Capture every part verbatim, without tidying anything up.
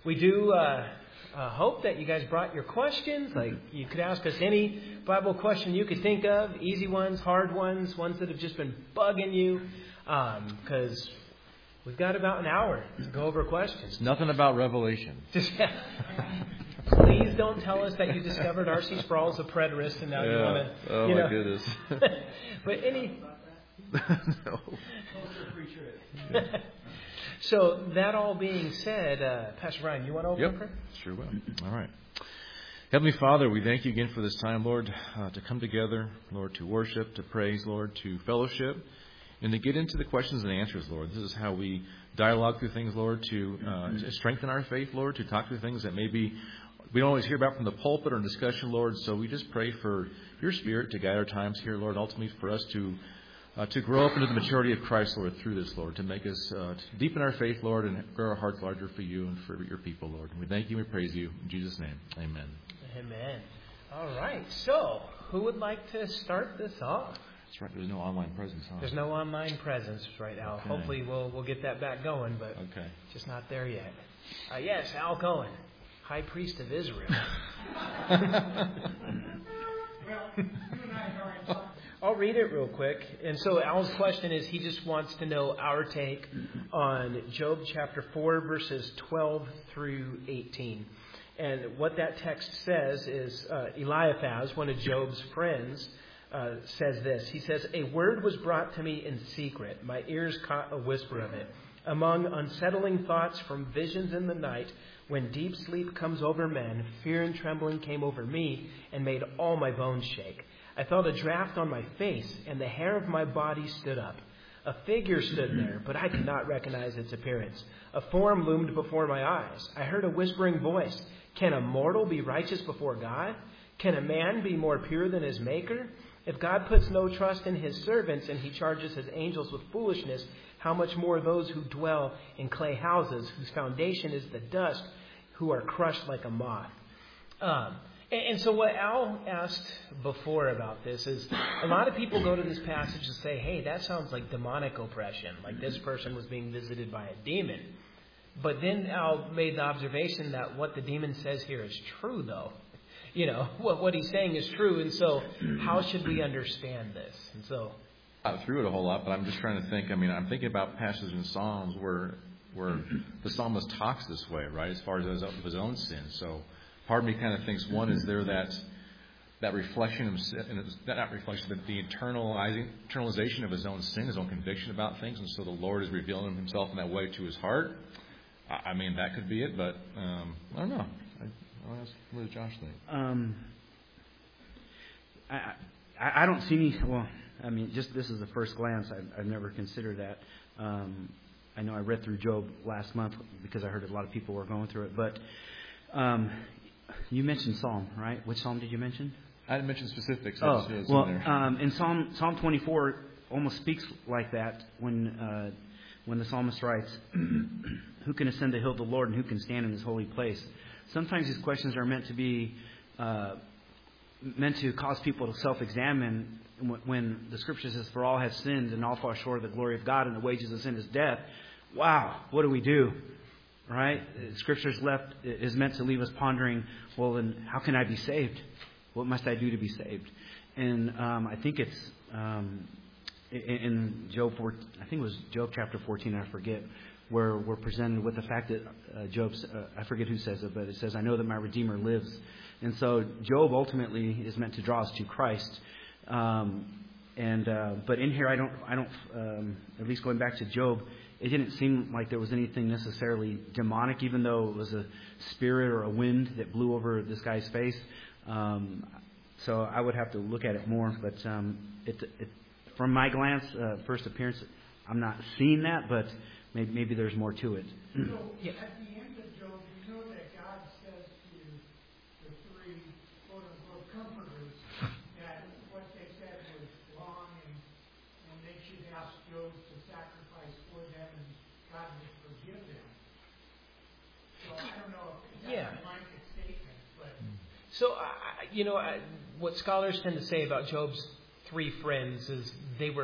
we do uh, uh, hope that you guys brought your questions. Like, you could ask us any Bible question you could think of, easy ones, hard ones, ones that have just been bugging you, because um, we've got about an hour to go over questions. It's nothing about Revelation. Just, please don't tell us that you discovered R C Sproul's a preterist and now yeah. you want to. Oh you my know. goodness. But any. No. So that all being said, uh, Pastor Ryan, you want to open yep. prayer? Sure will. All right. Heavenly Father, we thank you again for this time, Lord, uh, to come together, Lord, to worship, to praise, Lord, to fellowship, and to get into the questions and answers, Lord. This is how we dialogue through things, Lord, to, uh, to strengthen our faith, Lord, to talk through things that maybe we don't always hear about from the pulpit or in discussion, Lord. So we just pray for your Spirit to guide our times here, Lord, ultimately for us to uh, to grow up into the maturity of Christ, Lord, through this, Lord, to make us uh, to deepen our faith, Lord, and grow our hearts larger for you and for your people, Lord. And we thank you and we praise you. In Jesus' name, amen. Amen. All right. So, who would like to start this off? That's right. There's no online presence, huh? There's no online presence right now. Okay. Hopefully, we'll we'll get that back going, but okay. just not there yet. Uh, yes, Al Cohen, High Priest of Israel. I'll read it real quick. And so Al's question is, he just wants to know our take on Job chapter four, verses twelve through eighteen. And what that text says is, uh, Eliphaz, one of Job's friends, uh, says this. He says, "A word was brought to me in secret. My ears caught a whisper of it. Among unsettling thoughts from visions in the night, when deep sleep comes over men, fear and trembling came over me and made all my bones shake. I felt a draft on my face, and the hair of my body stood up. A figure stood there, but I could not recognize its appearance. A form loomed before my eyes. I heard a whispering voice. Can a mortal be righteous before God? Can a man be more pure than his maker? If God puts no trust in his servants and he charges his angels with foolishness, how much more those who dwell in clay houses, whose foundation is the dust, who are crushed like a moth?" Um, and, and so what Al asked before about this is, a lot of people go to this passage and say, hey, that sounds like demonic oppression, like this person was being visited by a demon. But then Al made the observation that what the demon says here is true, though. You know, what what he's saying is true, and so how should we understand this? And so, I threw it a whole lot, but I'm just trying to think. I mean, I'm thinking about passages in Psalms where where the psalmist talks this way, right, as far as his, his own sin. So, part of me kind of thinks, one, is there that that reflection of sin, not reflection, but the internalizing, internalization of his own sin, his own conviction about things, and so the Lord is revealing Himself in that way to his heart. I mean, that could be it, but um, I don't know. I, I'll ask, what does Josh think? Um, I, I I don't see any. Well, I mean, just this is the first glance. I've, I've never considered that. Um, I know I read through Job last month because I heard a lot of people were going through it. But um, you mentioned Psalm, right? Which Psalm did you mention? I didn't mention specifics. Oh, it's well, in, there. Um, in Psalm Psalm twenty-four almost speaks like that when uh, when the psalmist writes, "Who can ascend the hill of the Lord, and who can stand in His holy place?" Sometimes these questions are meant to be uh, meant to cause people to self-examine. When the Scripture says, "For all have sinned and all fall short of the glory of God, and the wages of sin is death." Wow, what do we do? Right? Scripture is left is meant to leave us pondering. Well, then, how can I be saved? What must I do to be saved? And um, I think it's um, in, in Job. four, I think it was Job chapter fourteen. I forget. Where we're presented with the fact that uh, Job, uh, I forget who says it, but it says, "I know that my Redeemer lives." And so Job ultimately is meant to draw us to Christ. Um, and uh, but in here, I don't, I don't. Um, at least going back to Job, it didn't seem like there was anything necessarily demonic, even though it was a spirit or a wind that blew over this guy's face. Um, so I would have to look at it more. But um, it, it, from my glance, uh, first appearance, I'm not seeing that, but Maybe, maybe there's more to it. So, yeah. At the end of Job, we know that God says to the three quote-unquote comforters that what they said was wrong and, and they should ask Job to sacrifice for them and God would forgive them. So I don't know if that's yeah. a blanket statement, but... So, I, you know, I, what scholars tend to say about Job's three friends is they were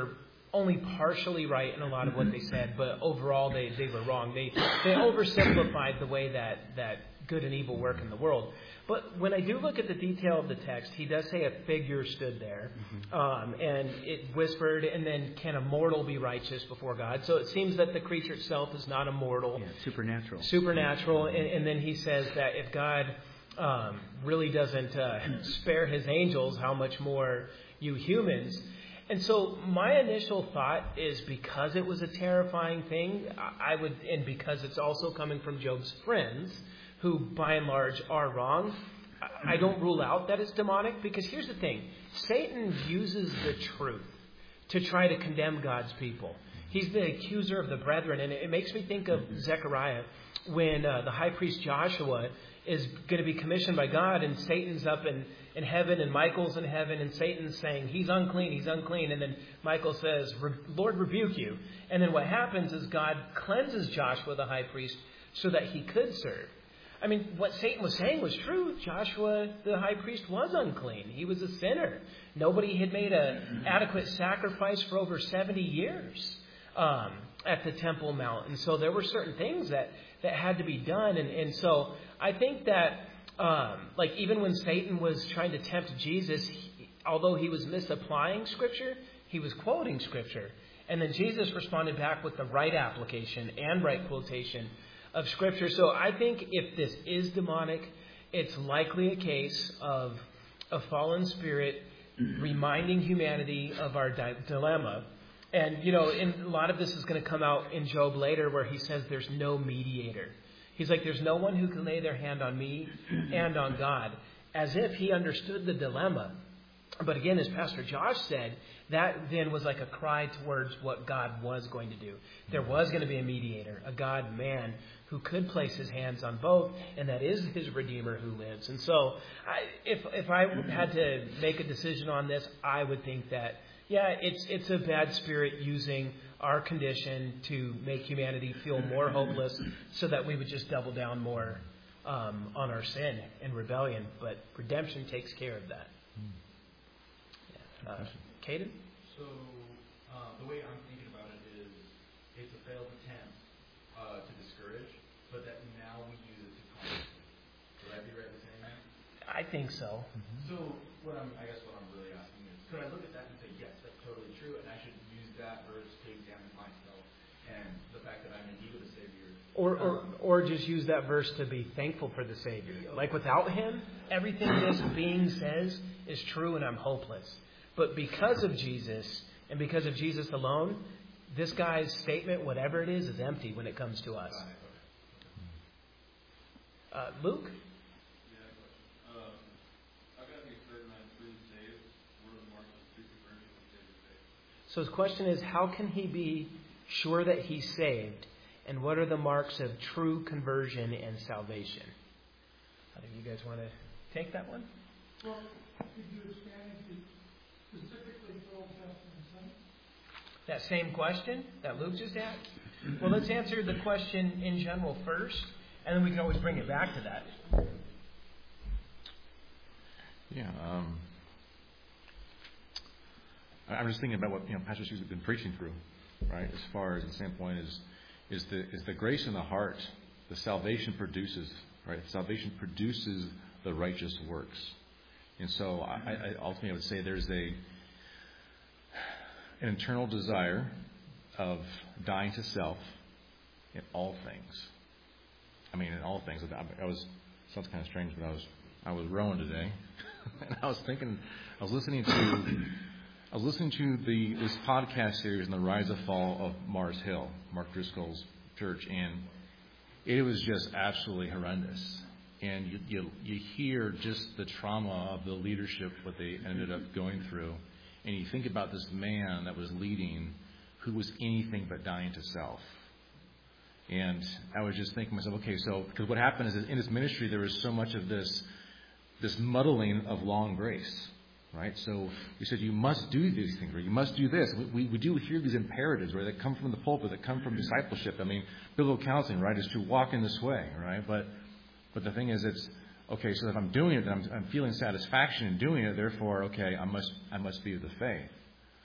only partially right in a lot of what they said, but overall they, they were wrong. They they oversimplified the way that, that good and evil work in the world. But when I do look at the detail of the text, he does say a figure stood there, um, and it whispered, and then can a mortal be righteous before God? So it seems that the creature itself is not immortal. Yeah, supernatural. Supernatural, and, and then he says that if God um, really doesn't uh, spare his angels, how much more you humans? And so my initial thought is because it was a terrifying thing, I would, and because it's also coming from Job's friends, who by and large are wrong, I don't rule out that it's demonic, because here's the thing. Satan uses the truth to try to condemn God's people. He's the accuser of the brethren, and it makes me think of Zechariah when uh, the high priest Joshua is going to be commissioned by God, and Satan's up in, in heaven, and Michael's in heaven, and Satan's saying, he's unclean, he's unclean. And then Michael says, Lord, rebuke you. And then what happens is God cleanses Joshua, the high priest, so that he could serve. I mean, what Satan was saying was true. Joshua, the high priest, was unclean. He was a sinner. Nobody had made an adequate sacrifice for over seventy years um, at the Temple Mount. And so there were certain things that, that had to be done. And, and so I think that, um, like, even when Satan was trying to tempt Jesus, he, although he was misapplying Scripture, he was quoting Scripture. And then Jesus responded back with the right application and right quotation of Scripture. So I think if this is demonic, it's likely a case of a fallen spirit reminding humanity of our di- dilemma. And, you know, in, a lot of this is going to come out in Job later, where he says there's no mediator. He's like, there's no one who can lay their hand on me and on God, as if he understood the dilemma. But again, as Pastor Josh said, that then was like a cry towards what God was going to do. There was going to be a mediator, a God-man who could place his hands on both, and that is his Redeemer who lives. And so I, if if I had to make a decision on this, I would think that, yeah, it's it's a bad spirit using our condition to make humanity feel more hopeless so that we would just double down more um, on our sin and rebellion. But redemption takes care of that. Yeah. Uh, Caden? So uh, the way I'm thinking about it is it's a failed attempt uh, to discourage, but that now we use it to constantly. Would I be right in saying that? I think so. Mm-hmm. So what I'm, I guess what I'm really asking is, could I look at that and say, yes, that's totally true, and I should use that verse to examine myself and the fact that I'm in need of a Savior? Or, or, or just use that verse to be thankful for the Savior. Like without Him, everything this being says is true and I'm hopeless. But because of Jesus, and because of Jesus alone, this guy's statement, whatever it is, is empty when it comes to us. Uh, Luke? Yeah, um, I've got to be certain I'm truly saved. What are the marks of true conversion when saved or saved? So his question is, how can he be sure that he's saved? And what are the marks of true conversion and salvation? How do you guys want to take that one? Well, could you expand into specifically for Old Testament saints? That same question that Luke just asked? Well, let's answer the question in general first, and then we can always bring it back to that. Yeah. Um, I'm just thinking about what you know Pastor Sue's been preaching through, right? As far as the standpoint is, is the is the grace in the heart, the salvation produces, right? Salvation produces the righteous works, and so I, I ultimately I would say there's a an internal desire of dying to self in all things. I mean, in all things. I, I was sounds kind of strange, but I was I was rowing today, and I was thinking, I was listening to I was listening to the this podcast series on the rise and fall of Mars Hill, Mark Driscoll's church, and it was just absolutely horrendous. And you you, you hear just the trauma of the leadership, what they ended up going through, and you think about this man that was leading, who was anything but dying to self. And I was just thinking to myself, okay, so because what happened is that in his ministry there was so much of this this muddling of law and grace, right? So we said you must do these things, or you must do this. We, we, we do hear these imperatives, right, that come from the pulpit, that come from discipleship. I mean, biblical counseling, right, is to walk in this way, right? But but the thing is, it's okay. So if I'm doing it, then I'm, I'm feeling satisfaction in doing it. Therefore, okay, I must I must be of the faith.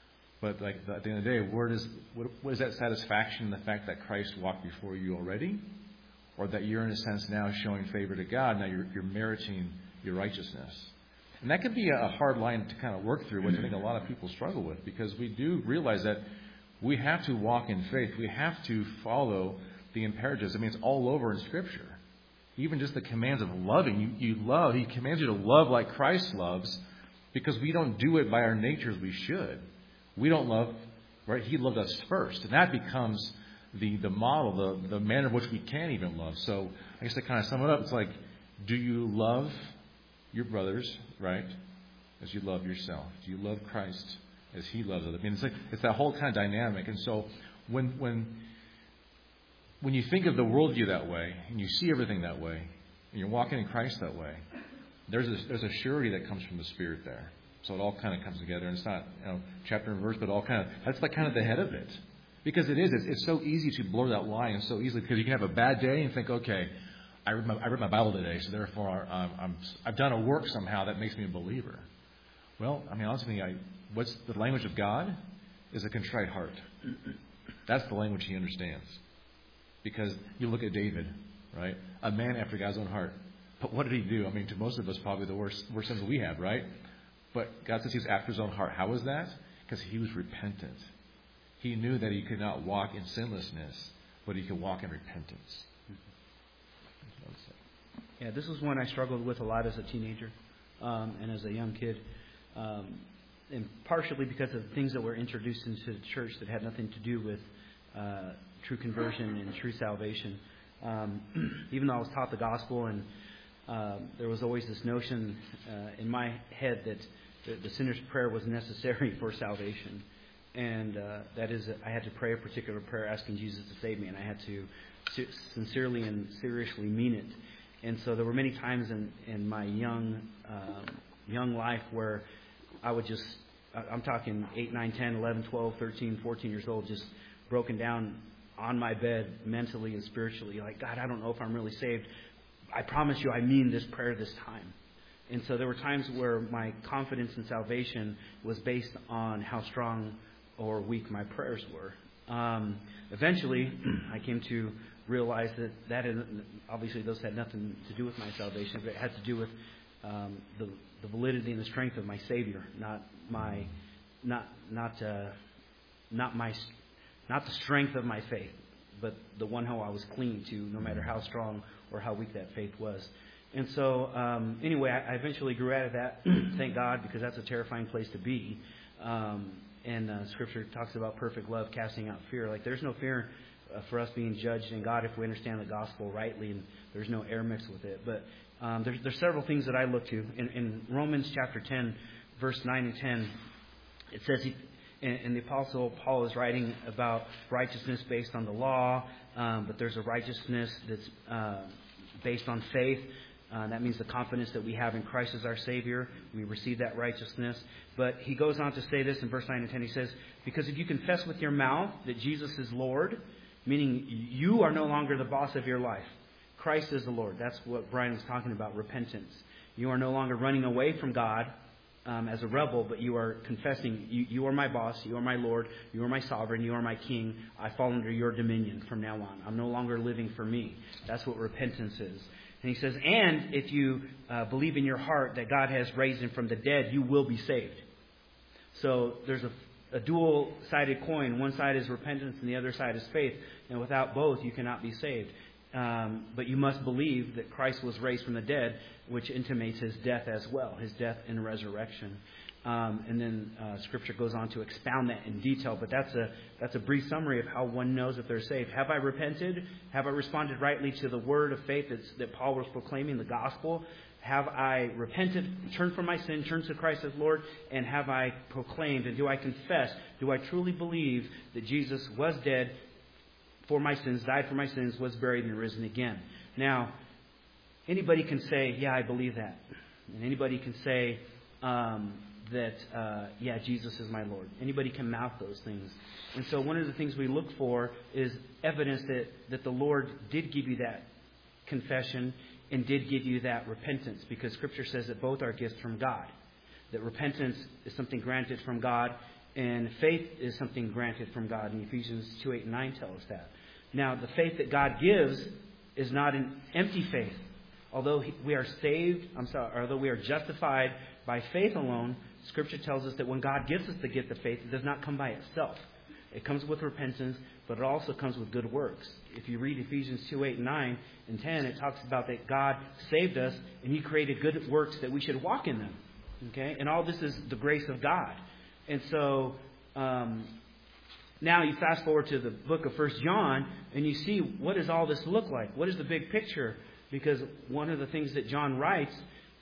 But like at the end of the day, where does what, what is that satisfaction in the fact that Christ walked before you already, or that you're in a sense now showing favor to God? Now you're, you're meriting your righteousness, and that can be a hard line to kind of work through, which I think a lot of people struggle with, because we do realize that we have to walk in faith. We have to follow the imperatives. I mean, it's all over in Scripture. Even just the commands of loving. You, you love. He commands you to love like Christ loves, because we don't do it by our natures. We should. We don't love, right? He loved us first. And that becomes the, the model, the, the manner in which we can even love. So I guess to kind of sum it up, it's like, do you love your brothers, right, as you love yourself? Do you love Christ as He loves us? I mean, it's like it's that whole kind of dynamic. And so when when when you think of the worldview that way, and you see everything that way, and you're walking in Christ that way, there's a, there's a surety that comes from the Spirit there. So it all kind of comes together, and it's not, you know, chapter and verse, but all kind of, that's like kind of the head of it. Because it is, it's, it's so easy to blur that line so easily, because you can have a bad day and think, okay, I read my, I read my Bible today, so therefore I'm, I'm, I've done a work somehow that makes me a believer. Well, I mean, honestly, I, what's the language of God is a contrite heart. That's the language He understands. Because you look at David, right? A man after God's own heart. But what did he do? I mean, to most of us, probably the worst, worst sins we have, right? But God says He was after His own heart. How was that? Because he was repentant. He knew that he could not walk in sinlessness, but he could walk in repentance. Yeah, this was one I struggled with a lot as a teenager um, and as a young kid. Um, and partially because of things that were introduced into the church that had nothing to do with uh, true conversion and true salvation. Um, even though I was taught the gospel, and uh, there was always this notion uh, in my head that the, the sinner's prayer was necessary for salvation. And uh, that is, I had to pray a particular prayer asking Jesus to save me, and I had to sincerely and seriously mean it. And so there were many times in, in my young um, young life where I would just, I'm talking eight, nine, ten, eleven, twelve, thirteen, fourteen years old, just broken down on my bed mentally and spiritually, like, God, I don't know if I'm really saved. I promise you I mean this prayer this time. And so there were times where my confidence in salvation was based on how strong or weak my prayers were. Um, eventually, I came to realize that that is, obviously those had nothing to do with my salvation, but it had to do with um, the, the validity and the strength of my Savior, not my, not not uh, not my, not the strength of my faith, but the one who I was clinging to, no matter how strong or how weak that faith was. And so, um, anyway, I, I eventually grew out of that. Thank God, because that's a terrifying place to be. Um, and uh, Scripture talks about perfect love casting out fear. Like, there's no fear uh, for us being judged in God if we understand the gospel rightly, and there's no air mixed with it. But um, there's, there's several things that I look to. In, in Romans chapter ten, verse nine and ten, it says, he, and, and the Apostle Paul is writing about righteousness based on the law, um, but there's a righteousness that's uh, based on faith. Uh, that means the confidence that we have in Christ as our Savior. We receive that righteousness. But he goes on to say this in verse nine and ten. He says, because if you confess with your mouth that Jesus is Lord, meaning you are no longer the boss of your life. Christ is the Lord. That's what Brian was talking about, repentance. You are no longer running away from God um, as a rebel, but you are confessing, you, you are my boss, you are my Lord, you are my sovereign, you are my king. I fall under your dominion from now on. I'm no longer living for me. That's what repentance is. And he says, and if you uh, believe in your heart that God has raised Him from the dead, you will be saved. So there's a, a dual-sided coin. One side is repentance and the other side is faith. And without both, you cannot be saved. Um, but you must believe that Christ was raised from the dead, which intimates His death as well, His death and resurrection. Um, and then uh, Scripture goes on to expound that in detail. But that's a that's a brief summary of how one knows if they're saved. Have I repented? Have I responded rightly to the word of faith that's, that Paul was proclaiming, the gospel? Have I repented, turned from my sin, turned to Christ as Lord? And have I proclaimed, and do I confess, do I truly believe that Jesus was dead for my sins, died for my sins, was buried, and risen again? Now, anybody can say, yeah, I believe that. And anybody can say, um, that, uh, yeah, Jesus is my Lord. Anybody can mouth those things. And so one of the things we look for is evidence that, that the Lord did give you that confession and did give you that repentance, because Scripture says that both are gifts from God. That repentance is something granted from God, And faith is something granted from God. And Ephesians two, eight, and nine tell us that. Now, the faith that God gives is not an empty faith. Although we are saved, I'm sorry, although we are justified by faith alone, Scripture tells us that when God gives us the gift of faith, it does not come by itself. It comes with repentance, but it also comes with good works. If you read Ephesians two, eight, nine, and ten, it talks about that God saved us and He created good works that we should walk in them. Okay? And all this is the grace of God. And so um, now you fast forward to the book of First John and you see, what does all this look like? What is the big picture? Because one of the things that John writes,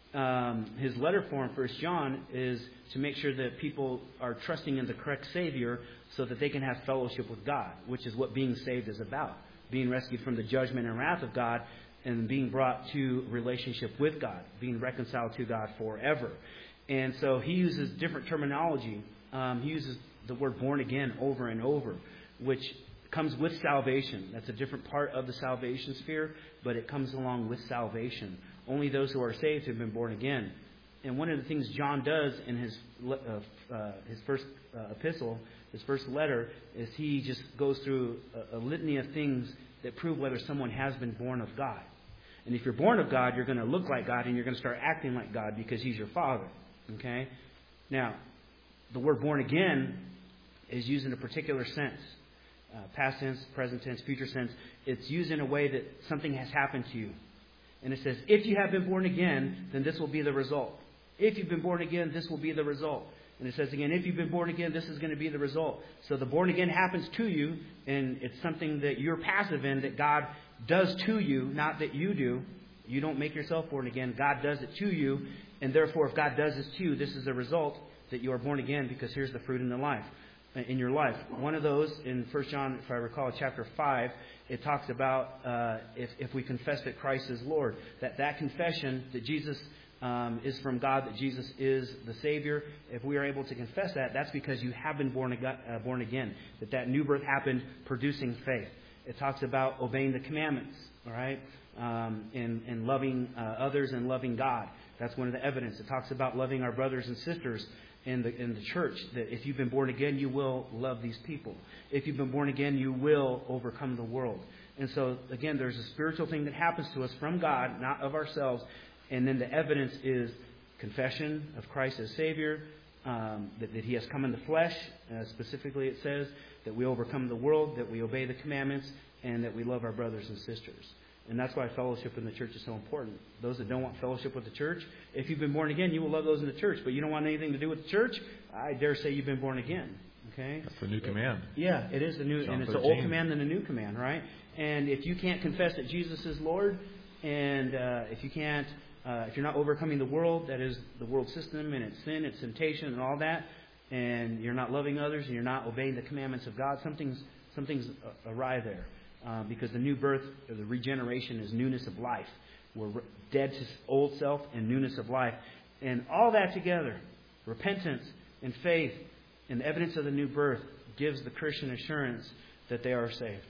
um, his letter form, First John, is to make sure that people are trusting in the correct Savior so that they can have fellowship with God, which is what being saved is about. Being rescued from the judgment and wrath of God and being brought to relationship with God, being reconciled to God forever. And so he uses different terminology. Um, he uses the word born again over and over, which comes with salvation. That's a different part of the salvation sphere, but it comes along with salvation. Only those who are saved have been born again. And one of the things John does in his uh, uh, his first uh, epistle, his first letter, is he just goes through a, a litany of things that prove whether someone has been born of God. And if you're born of God, you're going to look like God and you're going to start acting like God because He's your Father. Okay? Now, the word born again is used in a particular sense. Uh, past tense, present tense, future sense. It's used in a way that something has happened to you. And it says, if you have been born again, then this will be the result. If you've been born again, this will be the result. And it says again, if you've been born again, this is going to be the result. So the born again happens to you, and it's something that you're passive in, that God does to you, not that you do. You don't make yourself born again. God does it to you. And therefore, if God does this to you, this is the result that you are born again, because here's the fruit in the life, in your life. One of those in First John, if I recall, chapter five, it talks about uh, if, if we confess that Christ is Lord, that that confession that Jesus um, is from God, that Jesus is the Savior, if we are able to confess that, that's because you have been born, uh, born again, that that new birth happened producing faith. It talks about obeying the commandments, all right, um, and, and loving uh, others and loving God. That's one of the evidence. It talks about loving our brothers and sisters in the in the church, that if you've been born again, you will love these people. If you've been born again, you will overcome the world. And so, again, there's a spiritual thing that happens to us from God, not of ourselves. And then the evidence is confession of Christ as Savior, um, that, that He has come in the flesh. Uh, specifically, it says that we overcome the world, that we obey the commandments, and that we love our brothers and sisters. And that's why fellowship in the church is so important. Those that don't want fellowship with the church, if you've been born again, you will love those in the church. But you don't want anything to do with the church, I dare say you've been born again. Okay? That's the new command. Yeah, it is the new, John and it's thirteen. the old command and the new command, right? And if you can't confess that Jesus is Lord, and uh, if you can't, uh, if you're not overcoming the world, that is the world system and its sin, its temptation, and all that, and you're not loving others, and you're not obeying the commandments of God, something's something's awry there. Uh, because the new birth, or the regeneration, is newness of life. We're dead to old self and newness of life. And all that together, repentance and faith and the evidence of the new birth, gives the Christian assurance that they are saved.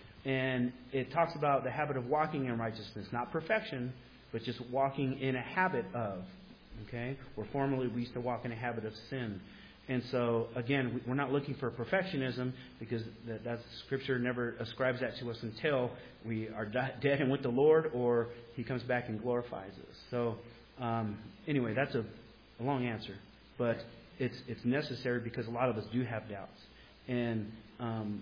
And it talks about the habit of walking in righteousness. Not perfection, but just walking in a habit of. Okay? Where formerly we used to walk in a habit of sin. And so, again, we're not looking for perfectionism, because that, that Scripture never ascribes that to us until we are dead and with the Lord, or He comes back and glorifies us. So, um, anyway, that's a, a long answer. But it's it's necessary because a lot of us do have doubts. And um,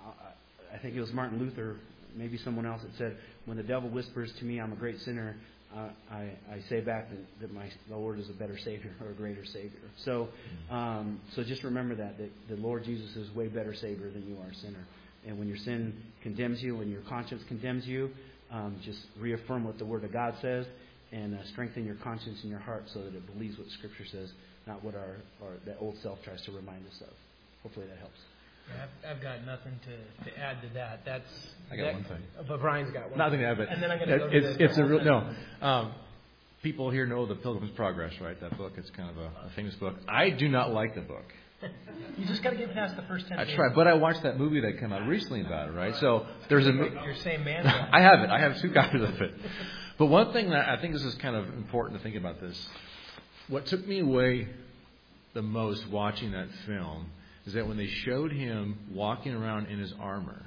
I, I think it was Martin Luther, maybe someone else, that said, when the devil whispers to me I'm a great sinner, Uh, I, I say back that, that my the Lord is a better Savior, or a greater Savior. So, um, so just remember that, that the Lord Jesus is way better Savior than you are, sinner. And when your sin condemns you, when your conscience condemns you, um, just reaffirm what the Word of God says, and uh, strengthen your conscience in your heart so that it believes what Scripture says, not what our, our that old self tries to remind us of. Hopefully that helps. Yeah, I've, I've got nothing to, to add to that. That's I got that, one thing. But Brian's got one. Nothing to add, but and then I'm going to go to it's the, it's the a real whole no. Um, people here know the Pilgrim's Progress, right? That book. It's kind of a, a famous book. I do not like the book. You just got to get past the first ten. I pages. tried, but I watched that movie that came out recently about it, right? So there's a. You're saying man. I have it. I have two copies of it. But one thing that I think this is kind of important to think about this. What took me away the most watching that film is that when they showed him walking around in his armor,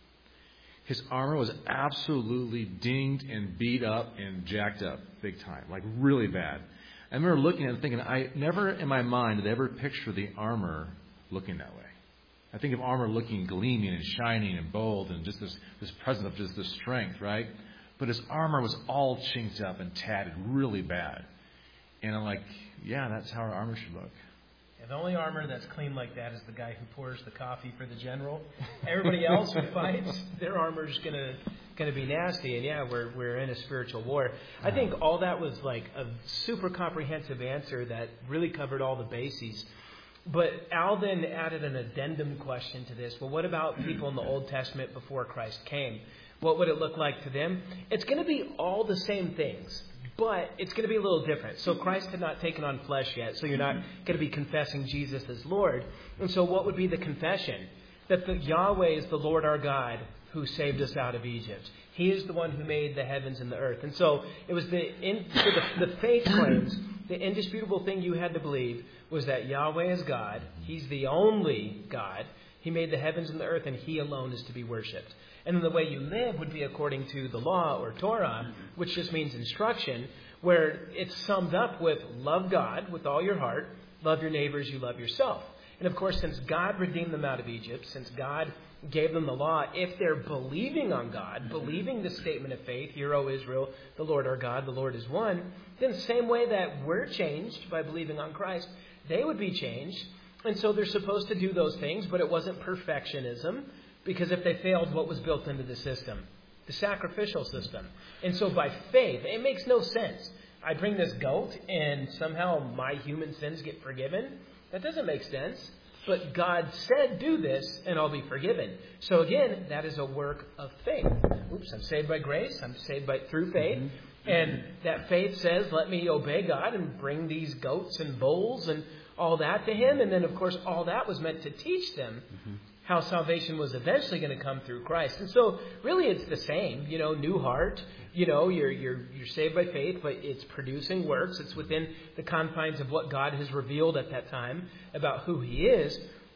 his armor was absolutely dinged and beat up and jacked up big time, like really bad. I remember looking at it and thinking, I never in my mind did I ever picture the armor looking that way. I think of armor looking gleaming and shining and bold and just this, this presence of just this strength, right? But his armor was all chinked up and tatted really bad. And I'm like, yeah, that's how our armor should look. Yeah, the only armor that's clean like that is the guy who pours the coffee for the general. Everybody else who fights, their armor's gonna gonna be nasty. And yeah, we're we're in a spiritual war. I think all that was like a super comprehensive answer that really covered all the bases. But Al then added an addendum question to this. Well, what about people in the Old Testament before Christ came? What would it look like to them? It's going to be all the same things, but it's going to be a little different. So Christ had not taken on flesh yet, so you're not going to be confessing Jesus as Lord. And so what would be the confession? That the Yahweh is the Lord our God who saved us out of Egypt. He is the one who made the heavens and the earth. And so it was the, in, so the, the faith claims, the indisputable thing you had to believe was that Yahweh is God. He's the only God. He made the heavens and the earth, and He alone is to be worshipped. And then the way you live would be according to the law or Torah, which just means instruction, where it's summed up with love God with all your heart, love your neighbors, you love yourself. And of course, since God redeemed them out of Egypt, since God gave them the law, if they're believing on God, believing the statement of faith, Hear, O Israel, the Lord our God, the Lord is one, then the same way that we're changed by believing on Christ, they would be changed. And so they're supposed to do those things, but it wasn't perfectionism, because if they failed, what was built into the system? The sacrificial system. And so by faith, it makes no sense. I bring this goat and somehow my human sins get forgiven. That doesn't make sense. But God said, do this and I'll be forgiven. So again, that is a work of faith. Oops, I'm saved by grace. I'm saved by through faith. Mm-hmm. And that faith says, let me obey God and bring these goats and bulls and all that to Him. And then, of course, all that was meant to teach them mm-hmm. how salvation was eventually going to come through Christ. And so really it's the same, you know, new heart, you know, you're you're you're saved by faith, but it's producing works. It's within the confines of what God has revealed at that time about who He is.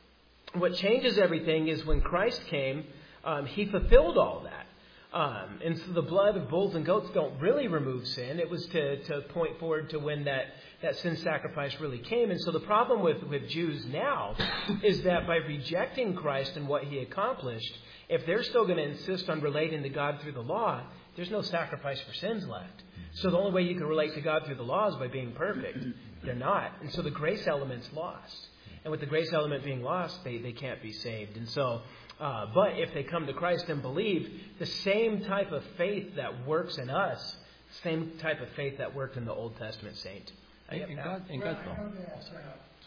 What changes everything is when Christ came, um, He fulfilled all that. Um, and so the blood of bulls and goats don't really remove sin. It was to, to point forward to when that, that sin sacrifice really came. And so the problem with, with Jews now is that by rejecting Christ and what He accomplished, if they're still going to insist on relating to God through the law, there's no sacrifice for sins left. So the only way you can relate to God through the law is by being perfect. They're not. And so the grace element's lost. And with the grace element being lost, they, they can't be saved. And so... Uh, but if they come to Christ and believe, the same type of faith that works in us, same type of faith that worked in the Old Testament saint. And, and God, and well, God, I know that uh,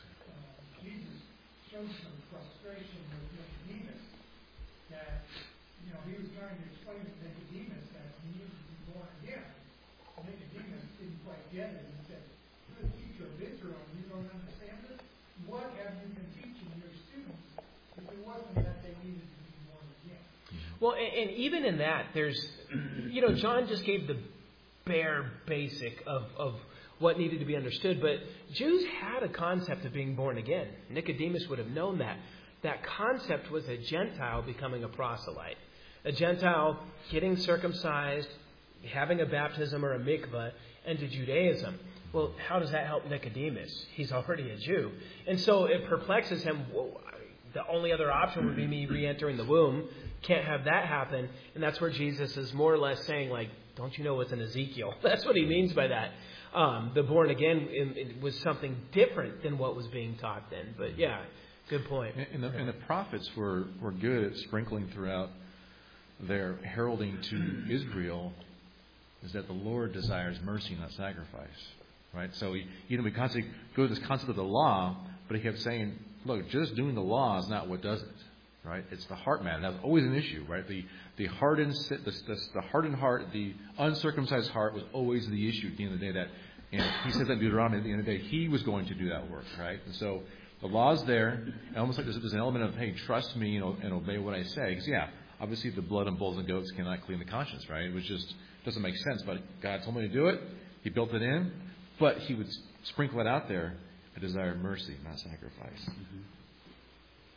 uh, Jesus showed some frustration with Nicodemus that, you know, He was trying to explain to Nicodemus that he needed to be born again. Nicodemus didn't quite get it. He said, "You're the teacher of Israel, and you don't understand it? What have you been teaching your students if it wasn't that they needed to be born again?" Well, and, and even in that, there's, you know, John just gave the bare basic of, of what needed to be understood, but Jews had a concept of being born again. Nicodemus would have known that. That concept was a Gentile becoming a proselyte. A Gentile getting circumcised, having a baptism or a mikvah, into Judaism. Well, how does that help Nicodemus? He's already a Jew. And so it perplexes him. Whoa, the only other option would be me re-entering the womb. Can't have that happen. And that's where Jesus is more or less saying, like, don't you know what's in Ezekiel? That's what He means by that. Um, the born again it was something different than what was being taught then. But yeah, good point. And, and, the, and the prophets were, were good at sprinkling throughout their heralding to Israel is that the Lord desires mercy, not sacrifice. Right? So, he, you know, we constantly go to this concept of the law, but He kept saying, look, just doing the law is not what does it. Right? It's the heart matter. That's always an issue, right? The the hardened the, the, the hardened heart, the uncircumcised heart was always the issue at the end of the day. That, and He says that in Deuteronomy at the end of the day, He was going to do that work, right? And so the law's there, and almost like there's, there's an element of, hey, trust me, you know, and obey what I say. Because yeah, obviously the blood and bulls and goats cannot clean the conscience, right? It was just doesn't make sense. But God told me to do it. He built it in, but He would sprinkle it out there. I desire mercy, not sacrifice. Mm-hmm.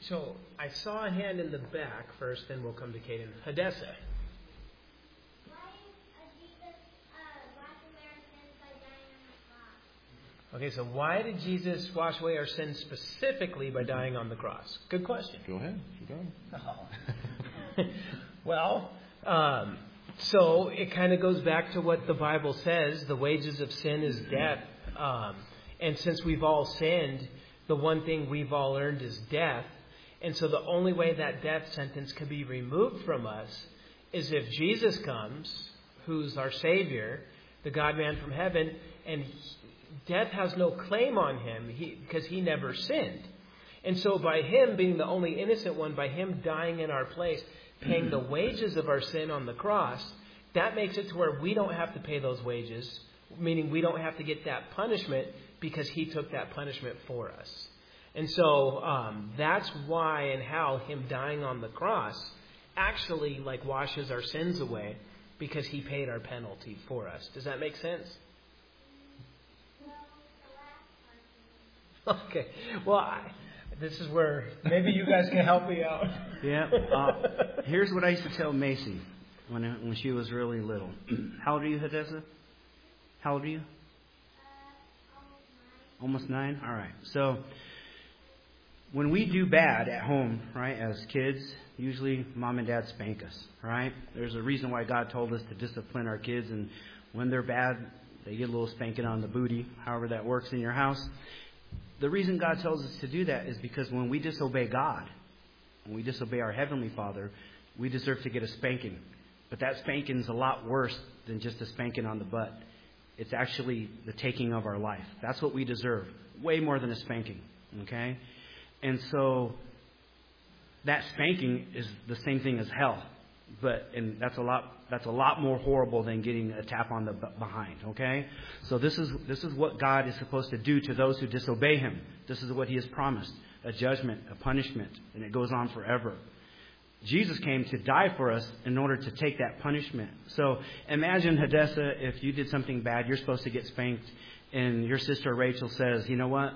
So I saw a hand in the back first, then we'll come to Caden. Hadessa. Okay, so why did Jesus wash away our sins specifically by dying on the cross? Good question. Go ahead. Keep going. Oh. Well, um, so it kind of goes back to what the Bible says. The wages of sin is death. Um, and since we've all sinned, the one thing we've all earned is death. And so the only way that death sentence can be removed from us is if Jesus comes, who's our Savior, the God-man from heaven, and he, death has no claim on him he, because he never sinned. And so by him being the only innocent one, by him dying in our place, paying the wages of our sin on the cross, that makes it to where we don't have to pay those wages, meaning we don't have to get that punishment because he took that punishment for us. And so um, that's why and how him dying on the cross actually like washes our sins away, because he paid our penalty for us. Does that make sense? Okay. Well, I, this is where maybe you guys can help me out. Yeah. Uh, here's what I used to tell Macy when when she was really little. How old are you, Hadessa? How old are you? Almost nine? All right. So when we do bad at home, right, as kids, usually mom and dad spank us, right? There's a reason why God told us to discipline our kids, and when they're bad, they get a little spanking on the booty, however that works in your house. The reason God tells us to do that is because when we disobey God, when we disobey our Heavenly Father, we deserve to get a spanking. But that spanking is a lot worse than just a spanking on the butt. It's actually the taking of our life. That's what we deserve. Way more than a spanking. Okay? And so that spanking is the same thing as hell. But and that's a lot that's a lot more horrible than getting a tap on the behind, okay? So this is this is what God is supposed to do to those who disobey him. This is what he has promised, a judgment, a punishment, and it goes on forever. Jesus came to die for us in order to take that punishment. So imagine, Hadessa, if you did something bad, you're supposed to get spanked, and your sister Rachel says, you know what?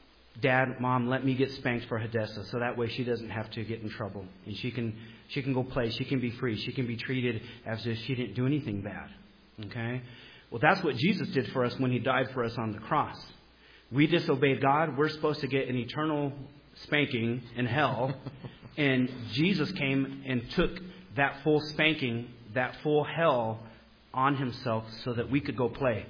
Dad, Mom, let me get spanked for Hadessa, so that way she doesn't have to get in trouble. And she can she can go play. She can be free. She can be treated as if she didn't do anything bad. Okay? Well, that's what Jesus did for us when he died for us on the cross. We disobeyed God. We're supposed to get an eternal spanking in hell. And Jesus came and took that full spanking, that full hell on himself so that we could go play.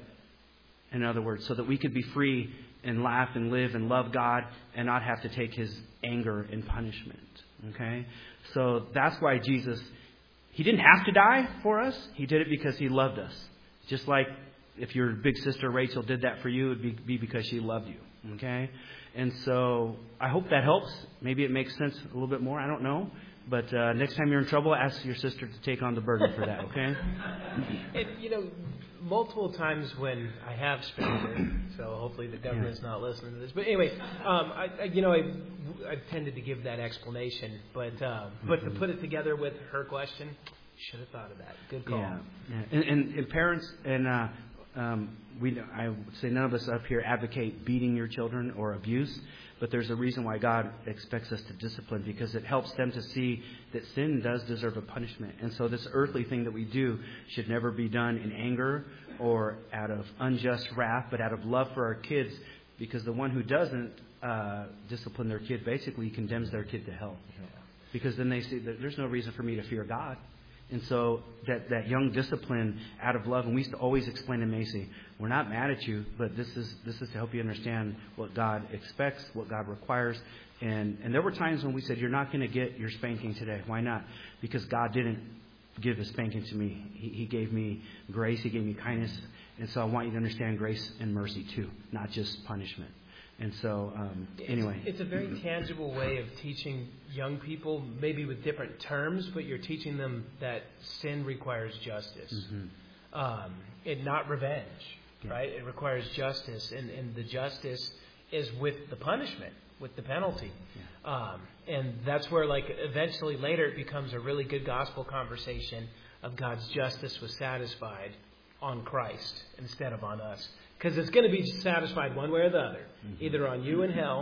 In other words, so that we could be free and laugh and live and love God and not have to take his anger and punishment. Okay? So that's why Jesus, he didn't have to die for us. He did it because he loved us. Just like if your big sister Rachel did that for you, it would be because she loved you. Okay? And so I hope that helps. Maybe it makes sense a little bit more. I don't know. But uh, next time you're in trouble, ask your sister to take on the burden for that, okay? And, you know, multiple times when I have spanked her, so hopefully the government's yeah. not listening to this. But anyway, um, I, I, you know, I, I tended to give that explanation. But uh, but mm-hmm. to put it together with her question, should have thought of that. Good call. Yeah. yeah. And, and, and parents, and uh, um, we, I would say none of us up here advocate beating your children or abuse. But there's a reason why God expects us to discipline, because it helps them to see that sin does deserve a punishment. And so this earthly thing that we do should never be done in anger or out of unjust wrath, but out of love for our kids, because the one who doesn't uh, discipline their kid basically condemns their kid to hell. Because then they see that there's no reason for me to fear God. And so that, that young discipline out of love, and we used to always explain to Macy, we're not mad at you, but this is this is to help you understand what God expects, what God requires. And, and there were times when we said, you're not going to get your spanking today. Why not? Because God didn't give a spanking to me. He, he gave me grace. He gave me kindness. And so I want you to understand grace and mercy too, not just punishment. And so, um, anyway. It's, it's a very tangible way of teaching young people, maybe with different terms, but you're teaching them that sin requires justice. Mm-hmm. Um, and not revenge, yeah. right? It requires justice. And, and the justice is with the punishment, with the penalty. Yeah. Um, and that's where, like, eventually later it becomes a really good gospel conversation of God's justice was satisfied on Christ instead of on us. Because it's going to be satisfied one way or the other, mm-hmm. either on you in hell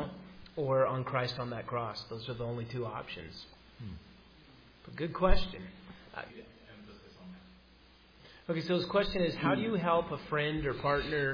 or on Christ on that cross. Those are the only two options. Hmm. But good question. Uh, okay, so his question is, how do you help a friend or partner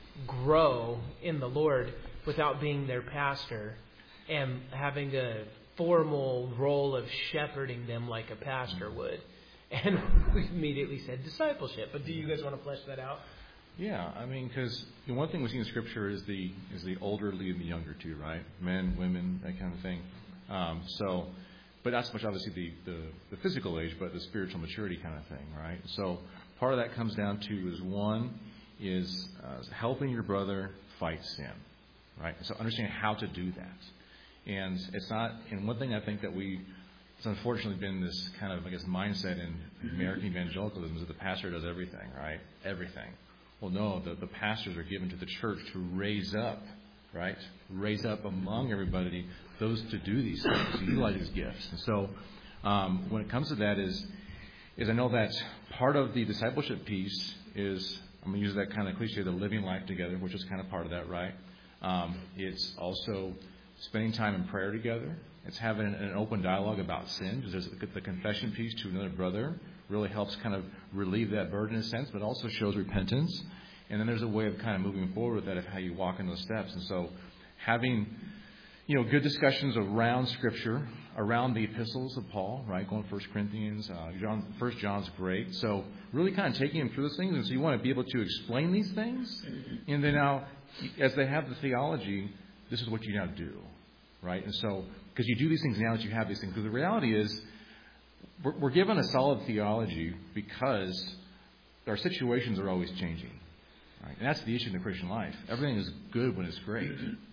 grow in the Lord without being their pastor and having a formal role of shepherding them like a pastor would? And we immediately said discipleship. But do you guys want to flesh that out? Yeah, I mean, because the one thing we see in Scripture is the is the older leading the younger too, right? Men, women, that kind of thing. Um, so, but not so much obviously the, the, the physical age, but the spiritual maturity kind of thing, right? So part of that comes down to is one is uh, helping your brother fight sin, right? So understanding how to do that. And it's not, and one thing I think that we, it's unfortunately been this kind of, I guess, mindset in American evangelicalism is that the pastor does everything, right? Everything. Well, no, the, the pastors are given to the church to raise up, right? Raise up among everybody those to do these things, to utilize these gifts. And so um, when it comes to that is, is I know that part of the discipleship piece is, I'm going to use that kind of cliche, the living life together, which is kind of part of that, right? Um, it's also spending time in prayer together. It's having an open dialogue about sin, because there's the confession piece to another brother really helps kind of relieve that burden in a sense, but also shows repentance. And then there's a way of kind of moving forward with that of how you walk in those steps. And so having, you know, good discussions around Scripture, around the epistles of Paul, right? Going First Corinthians, uh, John, First John's great. So really kind of taking them through those things. And so you want to be able to explain these things. And then now, as they have the theology, this is what you now do, right? And so, because you do these things now that you have these things. Because the reality is, we're, we're given a solid theology because our situations are always changing. Right? And that's the issue in the Christian life. Everything is good when it's great.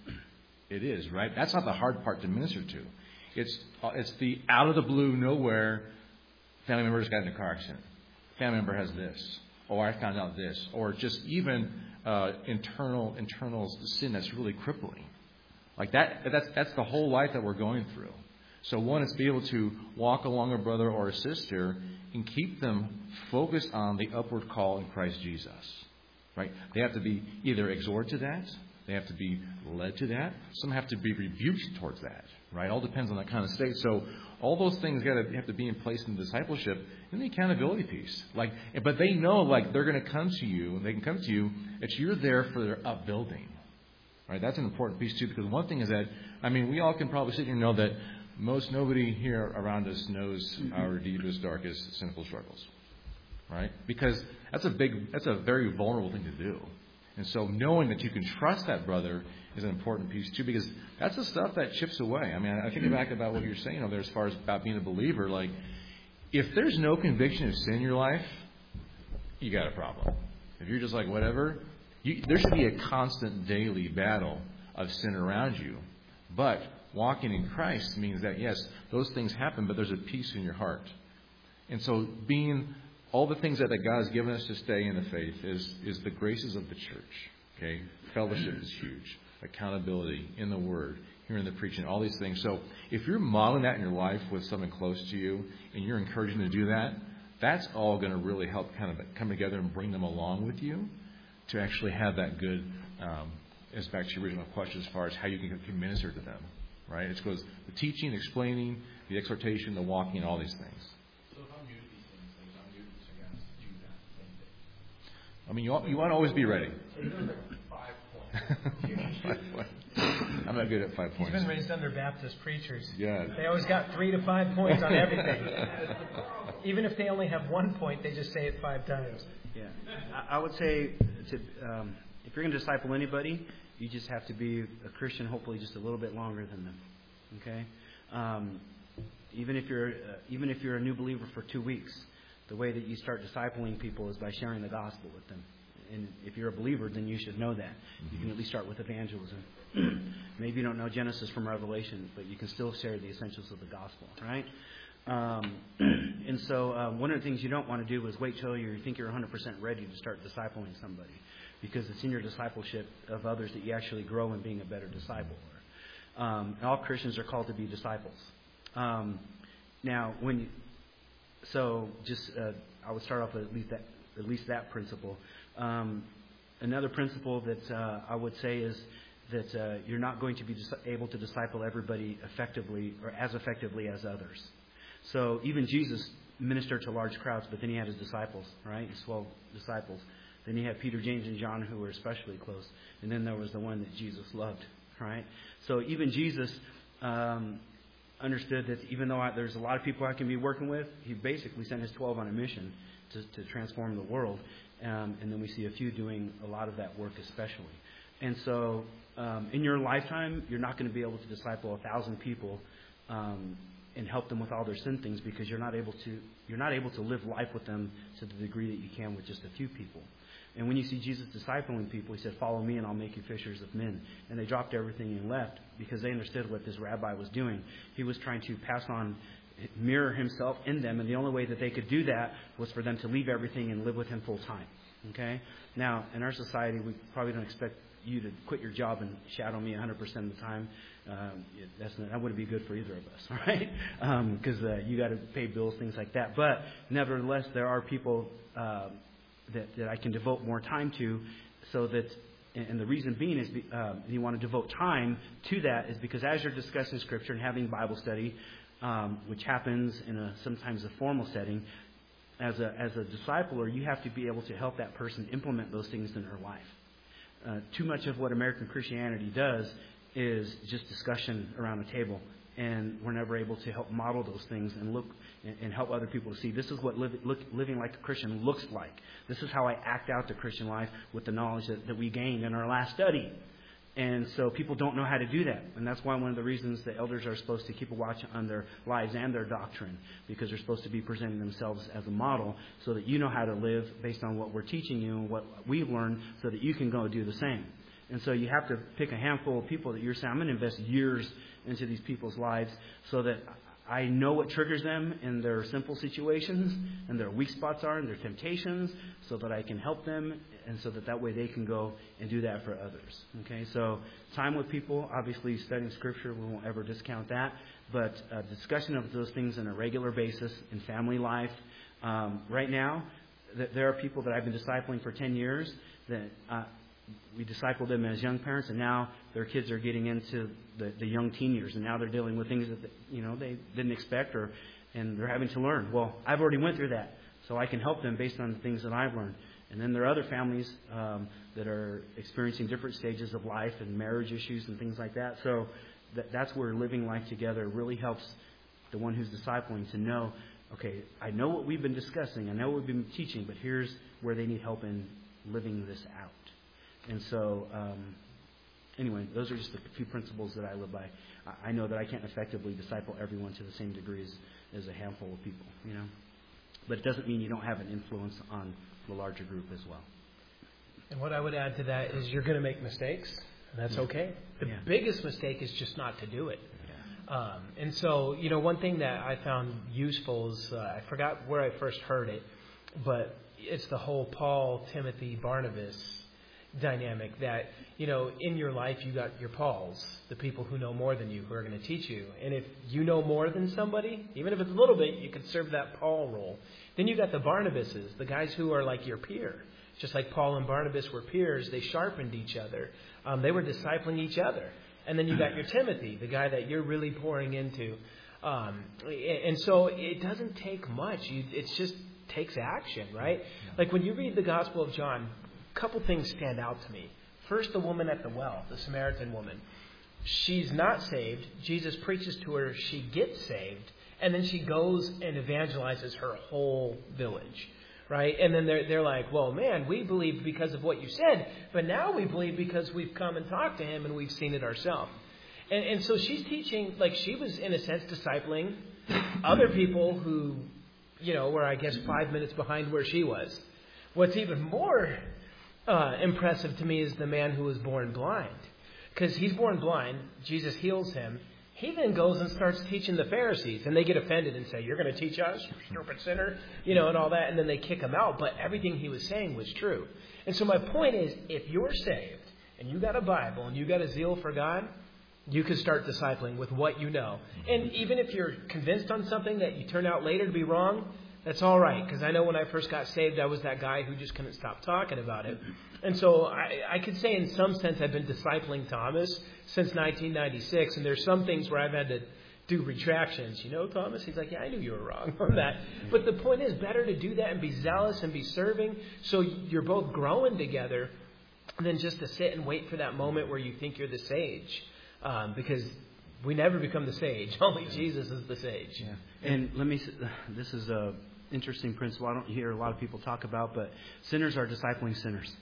It is, right? That's not the hard part to minister to. It's it's the out of the blue, nowhere, family member just got in a car accident. Family member has this. Or I found out this. Or just even uh, internal internal sin that's really crippling. Like that, that's that's the whole life that we're going through. So one is to be able to walk along a brother or a sister and keep them focused on the upward call in Christ Jesus. Right? They have to be either exhorted to that, they have to be led to that, some have to be rebuked towards that. Right? All depends on that kind of state. So all those things got to have to be in place in discipleship and the accountability piece. Like, but they know like they're going to come to you, and they can come to you that you're there for their upbuilding. Right? That's an important piece too, because one thing is that, I mean, we all can probably sit here and know that most nobody here around us knows our deepest, darkest, sinful struggles. Right? Because that's a big, that's a very vulnerable thing to do. And so knowing that you can trust that brother is an important piece too, because that's the stuff that chips away. I mean, I think back about what you're saying over there as far as about being a believer. Like, if there's no conviction of sin in your life, you got a problem. If you're just like, whatever, you, there should be a constant daily battle of sin around you. But walking in Christ means that, yes, those things happen, but there's a peace in your heart. And so being all the things that, that God has given us to stay in the faith is, is the graces of the church. Okay? Fellowship is huge. Accountability in the Word, hearing the preaching, all these things. So if you're modeling that in your life with someone close to you and you're encouraging them to do that, that's all going to really help kind of come together and bring them along with you to actually have that good, um, as back to your original question as far as how you can, can minister to them. Right? It goes the teaching, explaining, the exhortation, the walking, and all these things. So if I'm new to these things, like I'm new to this, I got to do that same thing. I mean, you want, you want to always be ready. Five points. Five points. I'm not good at five points. He's been raised under Baptist preachers. Yeah. They always got three to five points on everything. Even if they only have one point, they just say it five times. Yeah. I, I would say to, um, if you're going to disciple anybody, you just have to be a Christian, hopefully just a little bit longer than them. Okay? Um, even if you're uh, even if you're a new believer for two weeks, the way that you start discipling people is by sharing the gospel with them. And if you're a believer, then you should know that. You can at least start with evangelism. Maybe you don't know Genesis from Revelation, but you can still share the essentials of the gospel, right? Um, and so uh, one of the things you don't want to do is wait till you think you're one hundred percent ready to start discipling somebody, because it's in your discipleship of others that you actually grow in being a better disciple. Um, and all Christians are called to be disciples. Um, now, when you, so just uh, I would start off with at least that at least that principle. Um, another principle that uh, I would say is that uh, you're not going to be dis- able to disciple everybody effectively or as effectively as others. So even Jesus ministered to large crowds, but then he had his disciples, right? His twelve disciples. Then he had Peter, James, and John, who were especially close. And then there was the one that Jesus loved, right? So even Jesus um, understood that even though I, there's a lot of people I can be working with, he basically sent his twelve on a mission to, to transform the world. Um, and then we see a few doing a lot of that work especially. And so um, in your lifetime, you're not going to be able to disciple a thousand people um, and help them with all their sin things because you're not able to you're not able to live life with them to the degree that you can with just a few people. And when you see Jesus discipling people, he said, "Follow me and I'll make you fishers of men." And they dropped everything and left because they understood what this rabbi was doing. He was trying to pass on, mirror himself in them, and the only way that they could do that was for them to leave everything and live with him full time. Okay? Now, in our society, we probably don't expect you to quit your job and shadow me one hundred percent of the time. Um, that's not, that wouldn't be good for either of us, all right? Because um, uh, you got to pay bills, things like that. But nevertheless, there are people uh, that, that I can devote more time to, so that. And the reason being is um, you want to devote time to that is because as you're discussing Scripture and having Bible study, um, which happens in a sometimes a formal setting, as a as a discipler, you have to be able to help that person implement those things in their life. Uh, too much of what American Christianity does is just discussion around a table, and we're never able to help model those things and look and, and help other people to see this is what live, look, living like a Christian looks like. This is how I act out the Christian life with the knowledge that, that we gained in our last study. And so people don't know how to do that. And that's why one of the reasons the elders are supposed to keep a watch on their lives and their doctrine, because they're supposed to be presenting themselves as a model so that you know how to live based on what we're teaching you and what we've learned so that you can go do the same. And so you have to pick a handful of people that you're saying, I'm going to invest years into these people's lives so that I know what triggers them in their simple situations and their weak spots are and their temptations so that I can help them and so that that way they can go and do that for others. Okay, so time with people, obviously studying Scripture, we won't ever discount that, but uh, discussion of those things on a regular basis in family life. Um, right now, th- there are people that I've been discipling for ten years that uh, we discipled them as young parents, and now their kids are getting into the, the young teen years, and now they're dealing with things that you know they didn't expect, or and they're having to learn. Well, I've already went through that, so I can help them based on the things that I've learned. And then there are other families um, that are experiencing different stages of life and marriage issues and things like that. So that, that's where living life together really helps the one who's discipling to know, okay, I know what we've been discussing, I know what we've been teaching, but here's where they need help in living this out. And so, um, anyway, those are just a few principles that I live by. I know that I can't effectively disciple everyone to the same degree as, as a handful of people, you know. But it doesn't mean you don't have an influence on the larger group as well. And what I would add to that is you're going to make mistakes, and that's yeah. okay. The yeah. biggest mistake is just not to do it. Yeah. Um, and so, you know, one thing that I found useful is, uh, I forgot where I first heard it, but it's the whole Paul, Timothy, Barnabas dynamic that, you know, in your life you got your Pauls, the people who know more than you, who are going to teach you. And if you know more than somebody, even if it's a little bit, you could serve that Paul role. Then you got the Barnabases, the guys who are like your peer. Just like Paul and Barnabas were peers, they sharpened each other. Um, they were discipling each other. And then you got your Timothy, the guy that you're really pouring into. Um, and so it doesn't take much. You, it just takes action, right? Like when you read the Gospel of John, a couple things stand out to me. First, the woman at the well, the Samaritan woman. She's not saved. Jesus preaches to her. She gets saved. And then she goes and evangelizes her whole village. Right? And then they're, they're like, well, man, we believed because of what you said. But now we believe because we've come and talked to him and we've seen it ourselves. And, and so she's teaching, like she was, in a sense, discipling other people who, you know, were, I guess, five minutes behind where she was. What's even more uh, impressive to me is the man who was born blind. Because he's born blind. Jesus heals him. He then goes and starts teaching the Pharisees. And they get offended and say, you're going to teach us, you stupid sinner, you know, and all that. And then they kick him out. But everything he was saying was true. And so my point is, if you're saved and you got a Bible and you got a zeal for God, you can start discipling with what you know. And even if you're convinced on something that you turn out later to be wrong, That's all right, because I know when I first got saved, I was that guy who just couldn't stop talking about it. And so I, I could say in some sense I've been discipling Thomas since nineteen ninety-six, and there's some things where I've had to do retractions. You know, Thomas? He's like, yeah, I knew you were wrong on that. But the point is, better to do that and be zealous and be serving so you're both growing together than just to sit and wait for that moment where you think you're the sage. Um, because we never become the sage. Only Jesus is the sage. Yeah. And let me, this is a interesting principle I don't hear a lot of people talk about, but sinners are discipling sinners.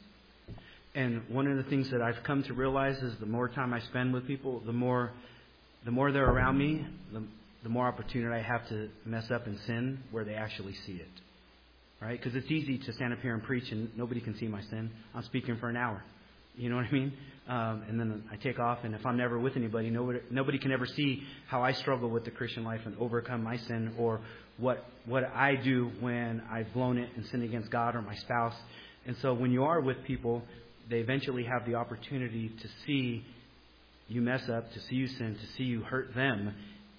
And one of the things that I've come to realize is the more time I spend with people, the more the more they're around me, the, the more opportunity I have to mess up and sin where they actually see it. Right? Because it's easy to stand up here and preach and nobody can see my sin. I'm speaking for an hour. You know what I mean? Um, and then I take off, and if I'm never with anybody, nobody, nobody can ever see how I struggle with the Christian life and overcome my sin, or what what I do when I've blown it and sinned against God or my spouse. And so when you are with people, they eventually have the opportunity to see you mess up, to see you sin, to see you hurt them.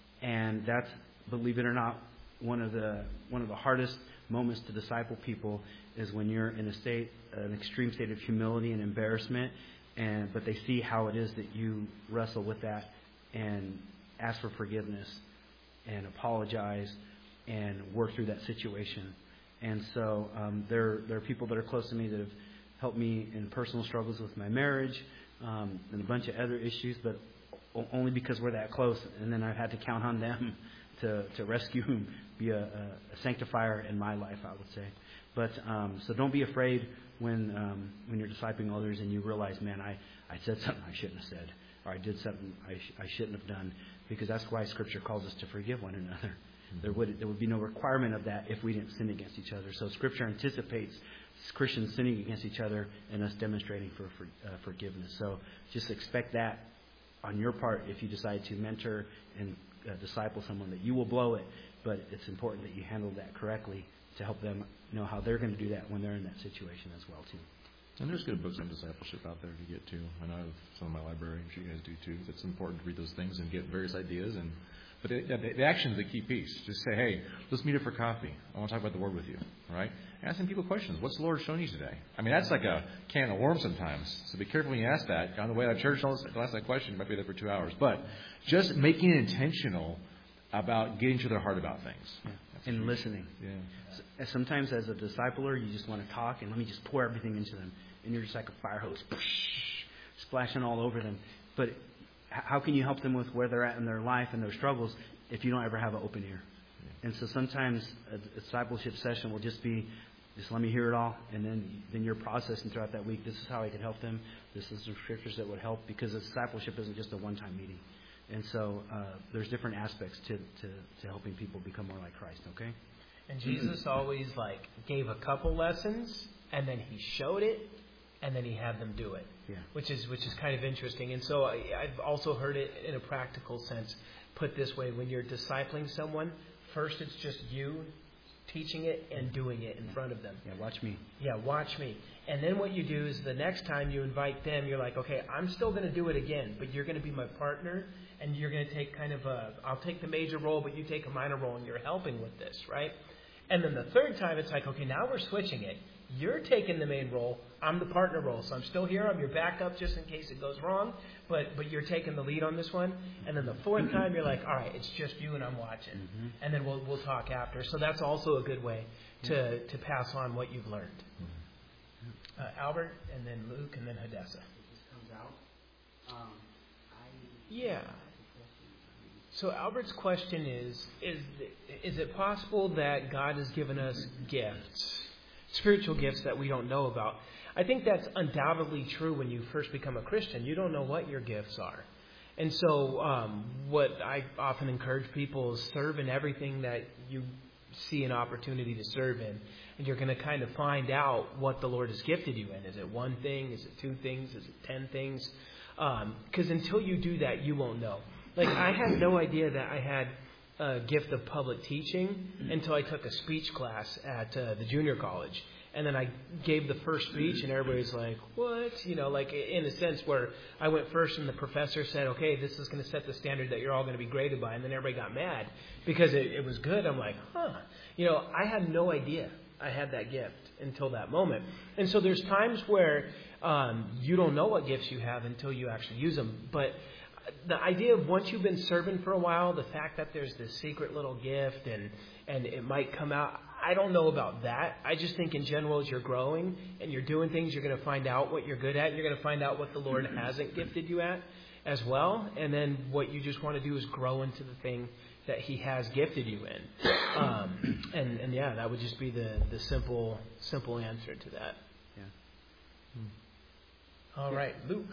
And that's, believe it or not, one of the one of the hardest moments to disciple people is when you're in a state, an extreme state of humility and embarrassment, and but they see how it is that you wrestle with that and ask for forgiveness and apologize and work through that situation. And so um, there there are people that are close to me that have helped me in personal struggles with my marriage um, and a bunch of other issues, but only because we're that close. And then I've had to count on them to, to rescue and be a, a sanctifier in my life, I would say. But um, so don't be afraid when um, when you're discipling others and you realize, man, I, I said something I shouldn't have said, or I did something I, sh- I shouldn't have done, because that's why Scripture calls us to forgive one another. Mm-hmm. There would there would be no requirement of that if we didn't sin against each other. So Scripture anticipates Christians sinning against each other and us demonstrating for, for uh, forgiveness. So just expect that on your part if you decide to mentor and uh, disciple someone, that you will blow it, but it's important that you handle that correctly to help them know how they're going to do that when they're in that situation as well, too. And there's good books on discipleship out there to get to. I know I have some in my library, I'm sure you guys do too. It's important to read those things and get various ideas. And But the, the, the action is the key piece. Just say, hey, let's meet up for coffee. I want to talk about the Word with you, right? Asking people questions. What's the Lord showing you today? I mean, that's like a can of worms sometimes. So be careful when you ask that. On the way to church, don't ask that question. You might be there for two hours. But just making it intentional about getting to their heart about things. Yeah. And listening. Yeah. Sometimes as a discipler, you just want to talk and let me just pour everything into them. And you're just like a fire hose, splashing all over them. But how can you help them with where they're at in their life and their struggles if you don't ever have an open ear? And so sometimes a discipleship session will just be, just let me hear it all, and then then you're processing throughout that week. This is how I can help them. This is the scriptures that would help, because a discipleship isn't just a one-time meeting. And so uh, there's different aspects to, to, to helping people become more like Christ, okay? And Jesus always like gave a couple lessons, and then he showed it, and then he had them do it, yeah. which is which is kind of interesting. And so I, I've also heard it in a practical sense put this way: when you're discipling someone, first it's just you teaching it and doing it in front of them. Yeah, watch me. Yeah, watch me. And then what you do is the next time you invite them, you're like, okay, I'm still going to do it again, but you're going to be my partner, and you're going to take kind of a, I'll take the major role, but you take a minor role, and you're helping with this, right? And then the third time, it's like, okay, now we're switching it. You're taking the main role. I'm the partner role. So I'm still here. I'm your backup just in case it goes wrong. But but you're taking the lead on this one. And then the fourth time, you're like, all right, it's just you and I'm watching. Mm-hmm. And then we'll we'll talk after. So that's also a good way to, to pass on what you've learned. Mm-hmm. Uh, Albert, and then Luke, and then Hadessa. Comes out. Um, I, yeah. So Albert's question is, is, is it possible that God has given us gifts, spiritual gifts that we don't know about? I think that's undoubtedly true when you first become a Christian. You don't know what your gifts are. And so um, what I often encourage people is serve in everything that you see an opportunity to serve in. And you're going to kind of find out what the Lord has gifted you in. Is it one thing? Is it two things? Is it ten things? Because um, until you do that, you won't know. Like, I had no idea that I had a gift of public teaching until I took a speech class at uh, the junior college. And then I gave the first speech, and everybody's like, what? You know, like in a sense where I went first, and the professor said, okay, this is going to set the standard that you're all going to be graded by. And then everybody got mad because it, it was good. I'm like, huh. You know, I had no idea I had that gift until that moment. And so there's times where um, you don't know what gifts you have until you actually use them. But the idea of once you've been serving for a while, the fact that there's this secret little gift and, and it might come out, I don't know about that. I just think in general, as you're growing and you're doing things, you're going to find out what you're good at. And you're going to find out what the Lord hasn't gifted you at as well. And then what you just want to do is grow into the thing that He has gifted you in. Um, and, and yeah, that would just be the, the simple simple answer to that. Yeah. Hmm. All right, Luke.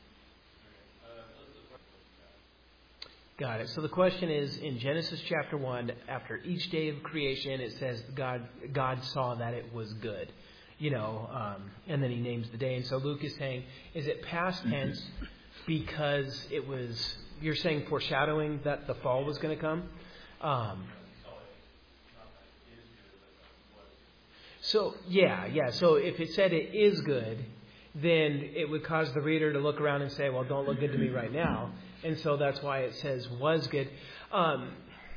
Got it. So the question is, in Genesis chapter one, after each day of creation, it says God God saw that it was good. You know, um, and then He names the day. And so Luke is saying, is it past tense because it was, you're saying foreshadowing that the fall was going to come? Um, so, yeah, yeah. So if it said it is good, then it would cause the reader to look around and say, well, don't look good to me right now. And so that's why it says was good. Um,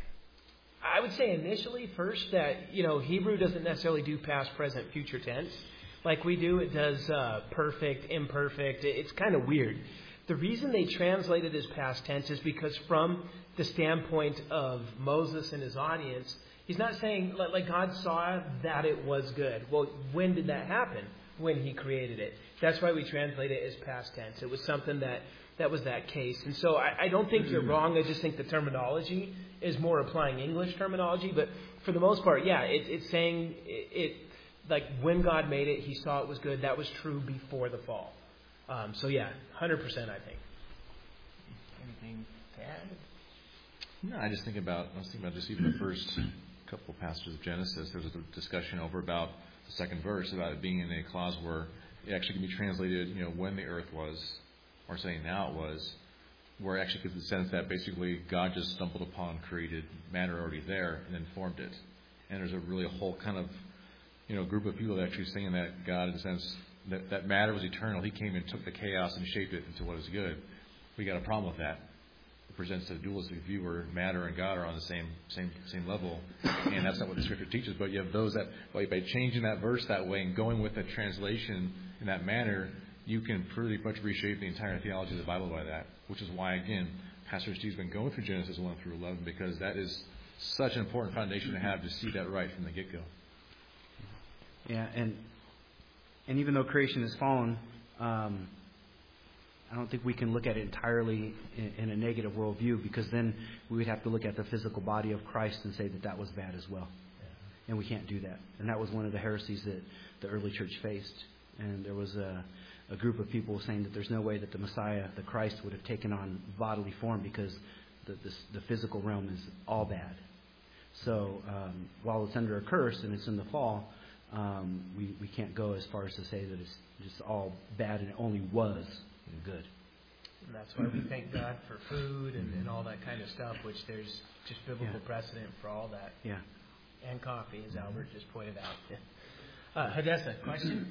I would say initially first that, you know, Hebrew doesn't necessarily do past, present, future tense like we do. It does uh, perfect, imperfect. It's kind of weird. The reason they translate it as past tense is because from the standpoint of Moses and his audience, he's not saying, like God saw that it was good. Well, when did that happen? When He created it. That's why we translate it as past tense. It was something that that was that case. And so I, I don't think you're wrong. I just think the terminology is more applying English terminology. But for the most part, yeah, it, it's saying it, it, like when God made it, He saw it was good. That was true before the fall. Um, so yeah, one hundred percent I think. Anything to add? No, I just think about, I was thinking about just even the first couple of passages of Genesis. There was a discussion over about the second verse about it being in a clause where it actually can be translated, you know, when the earth was, or saying now it was, where it actually gives the sense that basically God just stumbled upon created matter already there and then formed it. And there's a really a whole kind of, you know, group of people that actually saying that God, in a sense, that, that matter was eternal. He came and took the chaos and shaped it into what is good. We got a problem with that. It presents a dualistic view where matter and God are on the same same same level, and that's not what the Scripture teaches. But you have those that, by, by changing that verse that way and going with the translation in that manner, you can pretty much reshape the entire theology of the Bible by that. Which is why, again, Pastor Steve's been going through Genesis one through eleven, because that is such an important foundation to have to see that right from the get-go. Yeah, and and even though creation has fallen, um, I don't think we can look at it entirely in, in a negative worldview, because then we would have to look at the physical body of Christ and say that that was bad as well. Yeah. And we can't do that. And that was one of the heresies that the early church faced. And there was a, a group of people saying that there's no way that the Messiah, the Christ, would have taken on bodily form because the, the, the physical realm is all bad. So um, while it's under a curse and it's in the fall, um, we, we can't go as far as to say that it's just all bad and it only was good. And that's why we thank God for food and, and all that kind of stuff, which there's just biblical yeah. precedent for all that. Yeah. And coffee, as Albert just pointed out. Yeah. Uh, Hadessa, question?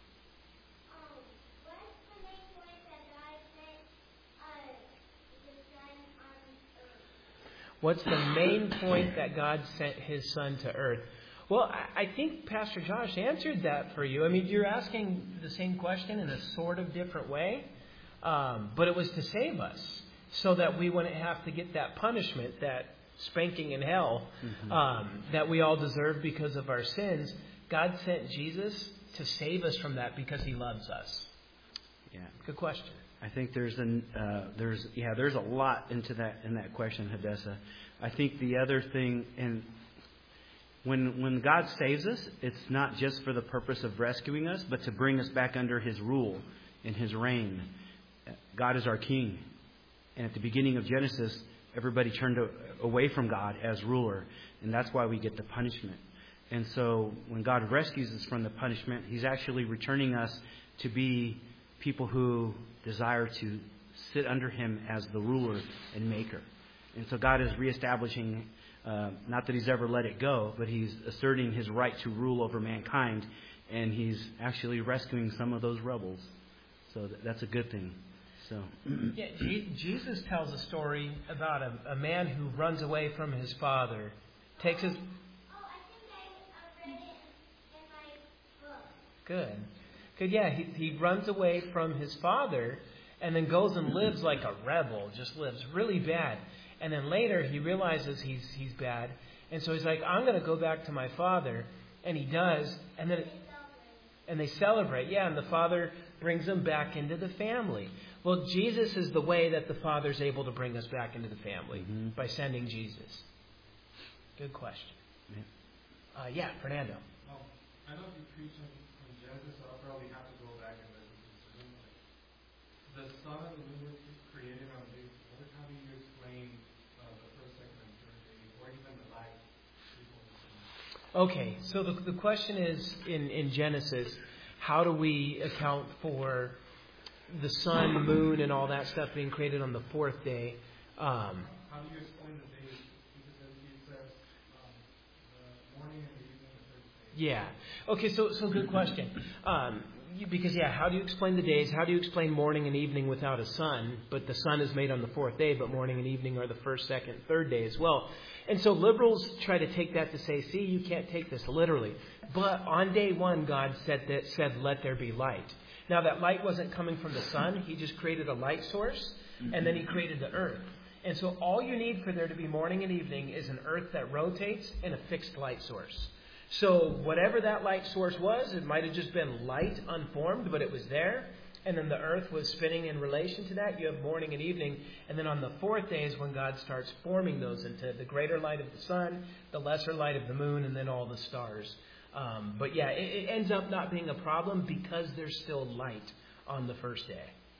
What's the main point that God sent His Son to earth? Well, I think Pastor Josh answered that for you. I mean, you're asking the same question in a sort of different way, um, but it was to save us so that we wouldn't have to get that punishment, that spanking in hell mm-hmm. um, that we all deserve because of our sins. God sent Jesus to save us from that because He loves us. Yeah, good question. I think there's an uh, there's yeah there's a lot into that in that question, Hadessa. I think the other thing, and when when God saves us, it's not just for the purpose of rescuing us, but to bring us back under His rule and His reign. God is our King, and at the beginning of Genesis, everybody turned away from God as ruler, and that's why we get the punishment. And so when God rescues us from the punishment, He's actually returning us to be people who desire to sit under Him as the ruler and maker. And so God is reestablishing, uh, not that He's ever let it go, but He's asserting His right to rule over mankind and He's actually rescuing some of those rebels. So that's a good thing. So yeah, Je- Jesus tells a story about a, a man who runs away from his father, takes his... Good. Good, yeah, he, he runs away from his father and then goes and lives like a rebel, just lives really bad. And then later he realizes he's he's bad. And so he's like, I'm going to go back to my father. And he does. And then and they celebrate. Yeah, and the father brings him back into the family. Well, Jesus is the way that the Father's able to bring us back into the family, mm-hmm. by sending Jesus. Good question. Yeah, uh, yeah Fernando. Well, I know you preach on, on Genesis, so I'll probably have to go back and listen to some. The sun and the moon were created on day four. How do you explain uh, the first, second, and third day, or even the light? Okay, so the the question is in, in Genesis, how do we account for the sun, moon, and all that stuff being created on the fourth day? Um, How do you explain the days? Because it says um, the morning and the evening and the third day. Yeah. Okay, so so good question. Um, you, because, yeah, how do you explain the days? How do you explain morning and evening without a sun? But the sun is made on the fourth day, but morning and evening are the first, second, third day as well. And so liberals try to take that to say, see, you can't take this literally. But on day one, God said that said, let there be light. Now, that light wasn't coming from the sun. He just created a light source, and then He created the earth. And so all you need for there to be morning and evening is an earth that rotates and a fixed light source. So whatever that light source was, it might have just been light unformed, but it was there. And then the earth was spinning in relation to that. You have morning and evening. And then on the fourth day is when God starts forming those into the greater light of the sun, the lesser light of the moon, and then all the stars. Um, but yeah, it, it ends up not being a problem because there's still light on the first day.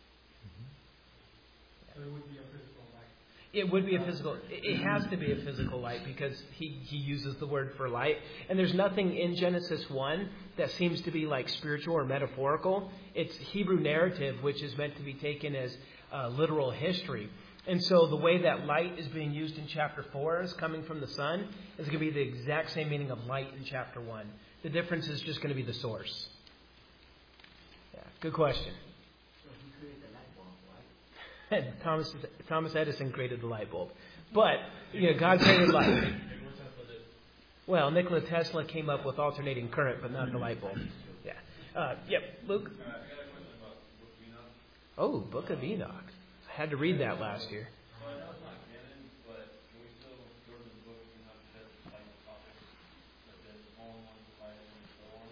So it would be a physical light. It would be a physical. It has to be a physical light because he, he uses the word for light. And there's nothing in Genesis one that seems to be like spiritual or metaphorical. It's Hebrew narrative, which is meant to be taken as uh, literal history. And so the way that light is being used in chapter four is coming from the sun is going to be the exact same meaning of light in chapter one. The difference is just going to be the source. Yeah, good question. So He created the light bulb, right? Thomas Thomas Edison created the light bulb. But, you know, God created light. Well, Nikola Tesla came up with alternating current, but not the light bulb. Yeah. Uh, yep, Luke? Uh, I got a question about Book of Enoch. Oh, Book of Enoch. I had to read that last year. Well, I know it's not canon, but can we still go to the Book of Enoch that has like topics such as the fallen ones, the light, and so on?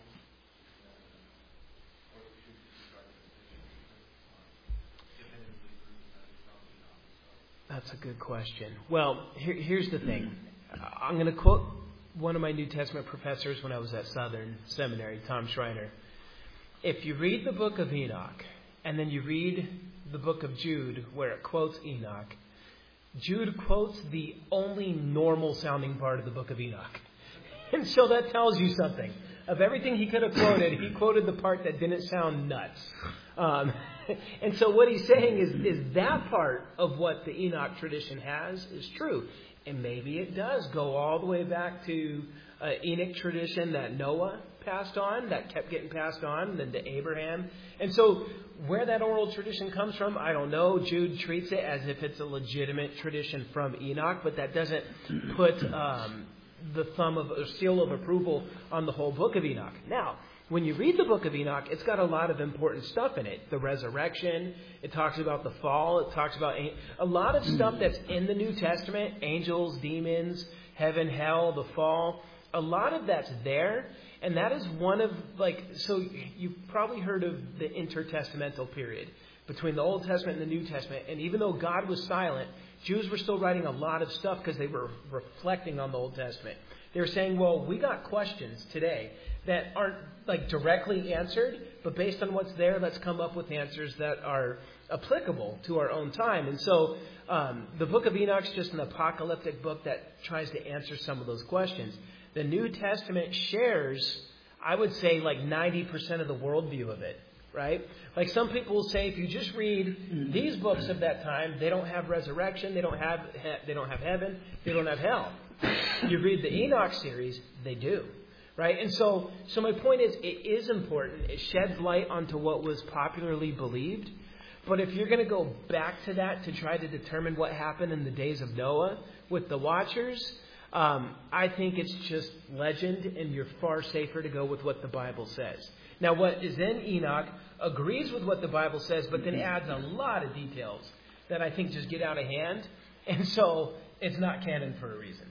Or should we just try to definitively prove that it's from Enoch? That's a good question. Well, here, here's the thing. I'm going to quote one of my New Testament professors when I was at Southern Seminary, Tom Schreiner. If you read the Book of Enoch, and then you read the book of Jude, where it quotes Enoch, Jude quotes the only normal sounding part of the book of Enoch. And so that tells you something. Of everything he could have quoted, he quoted the part that didn't sound nuts. Um, and so what he's saying is, is that part of what the Enoch tradition has is true. And maybe it does go all the way back to uh, Enoch tradition that Noah passed on, that kept getting passed on, then to Abraham. And so where that oral tradition comes from, I don't know. Jude treats it as if it's a legitimate tradition from Enoch, but that doesn't put um, the thumb of or seal of approval on the whole book of Enoch. Now, when you read the book of Enoch, it's got a lot of important stuff in it. The resurrection, it talks about the fall, it talks about a lot of stuff that's in the New Testament, angels, demons, heaven, hell, the fall. A lot of that's there. And that is one of, like, so you've probably heard of the intertestamental period between the Old Testament and the New Testament. And even though God was silent, Jews were still writing a lot of stuff because they were reflecting on the Old Testament. They were saying, well, we got questions today that aren't, like, directly answered, but based on what's there, let's come up with answers that are applicable to our own time. And so um, the book of Enoch is just an apocalyptic book that tries to answer some of those questions. The New Testament shares, I would say, like ninety percent of the worldview of it, right? Like some people will say, if you just read these books of that time, they don't have resurrection, they don't have they don't have heaven, they don't have hell. You read the Enoch series, they do. right? And so, so my point is, it is important. It sheds light onto what was popularly believed. But if you're going to go back to that to try to determine what happened in the days of Noah with the Watchers, um, I think it's just legend, and you're far safer to go with what the Bible says. Now, what is in Enoch agrees with what the Bible says, but then adds a lot of details that I think just get out of hand. And so it's not canon for a reason.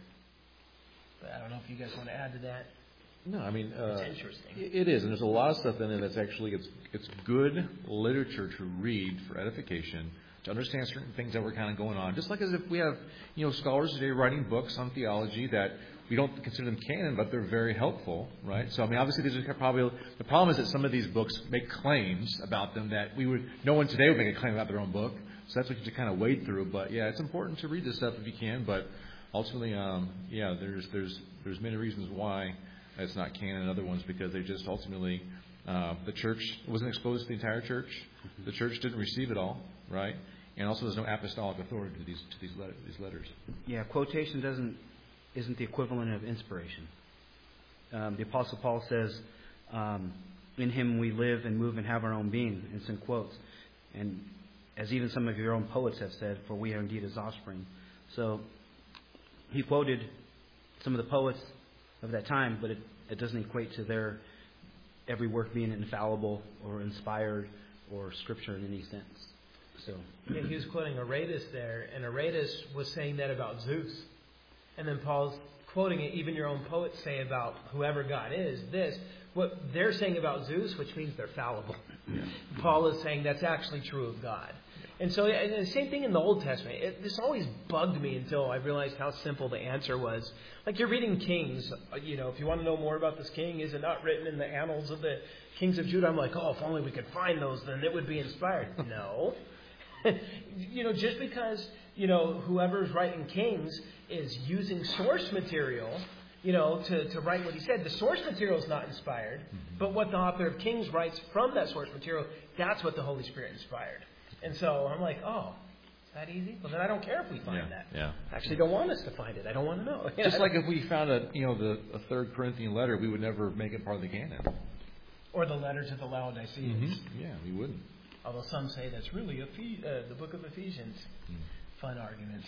But I don't know if you guys want to add to that. No, I mean, uh, it's interesting. It is, and there's a lot of stuff in it that's actually it's it's good literature to read for edification, to understand certain things that were kind of going on. Just like as if we have, you know, scholars today writing books on theology that we don't consider them canon, but they're very helpful, right? So I mean, obviously, there's probably the problem is that some of these books make claims about them that we would no one today would make a claim about their own book. So that's what you have to kind of wade through. But yeah, it's important to read this stuff if you can. But ultimately, um, yeah, there's there's there's many reasons why it's not canon and other ones, because they just ultimately, uh, the church wasn't exposed to the entire church. The church didn't receive it all, right? And also there's no apostolic authority to these to these, letter, these letters. Yeah, quotation doesn't isn't the equivalent of inspiration. Um, the Apostle Paul says, um, in him we live and move and have our own being. It's in quotes. And as even some of your own poets have said, for we are indeed his offspring. So he quoted some of the poets of that time, but it, it doesn't equate to their every work being infallible or inspired or scripture in any sense. So yeah, he was quoting Aratus there, and Aratus was saying that about Zeus. And then Paul's quoting it, even your own poets say about whoever God is, this. What they're saying about Zeus, which means they're fallible. Yeah. Paul is saying that's actually true of God. And so, and the same thing in the Old Testament. It, this always bugged me until I realized how simple the answer was. Like you're reading Kings, you know, if you want to know more about this king, is it not written in the annals of the kings of Judah? I'm like, oh, if only we could find those, then it would be inspired. No. You know, just because, you know, whoever's writing Kings is using source material, you know, to, to write what he said, the source material is not inspired. Mm-hmm. But what the author of Kings writes from that source material, that's what the Holy Spirit inspired. And so I'm like, oh, is that easy? Well, then I don't care if we find yeah, that. Yeah. I actually don't want us to find it. I don't want to know. Just like if we found a, you know, the a third Corinthian letter, we would never make it part of the canon. Or the letter to the Laodiceans. Mm-hmm. Yeah, we wouldn't. Although some say that's really Ephes- uh, the book of Ephesians. Mm. Fun arguments.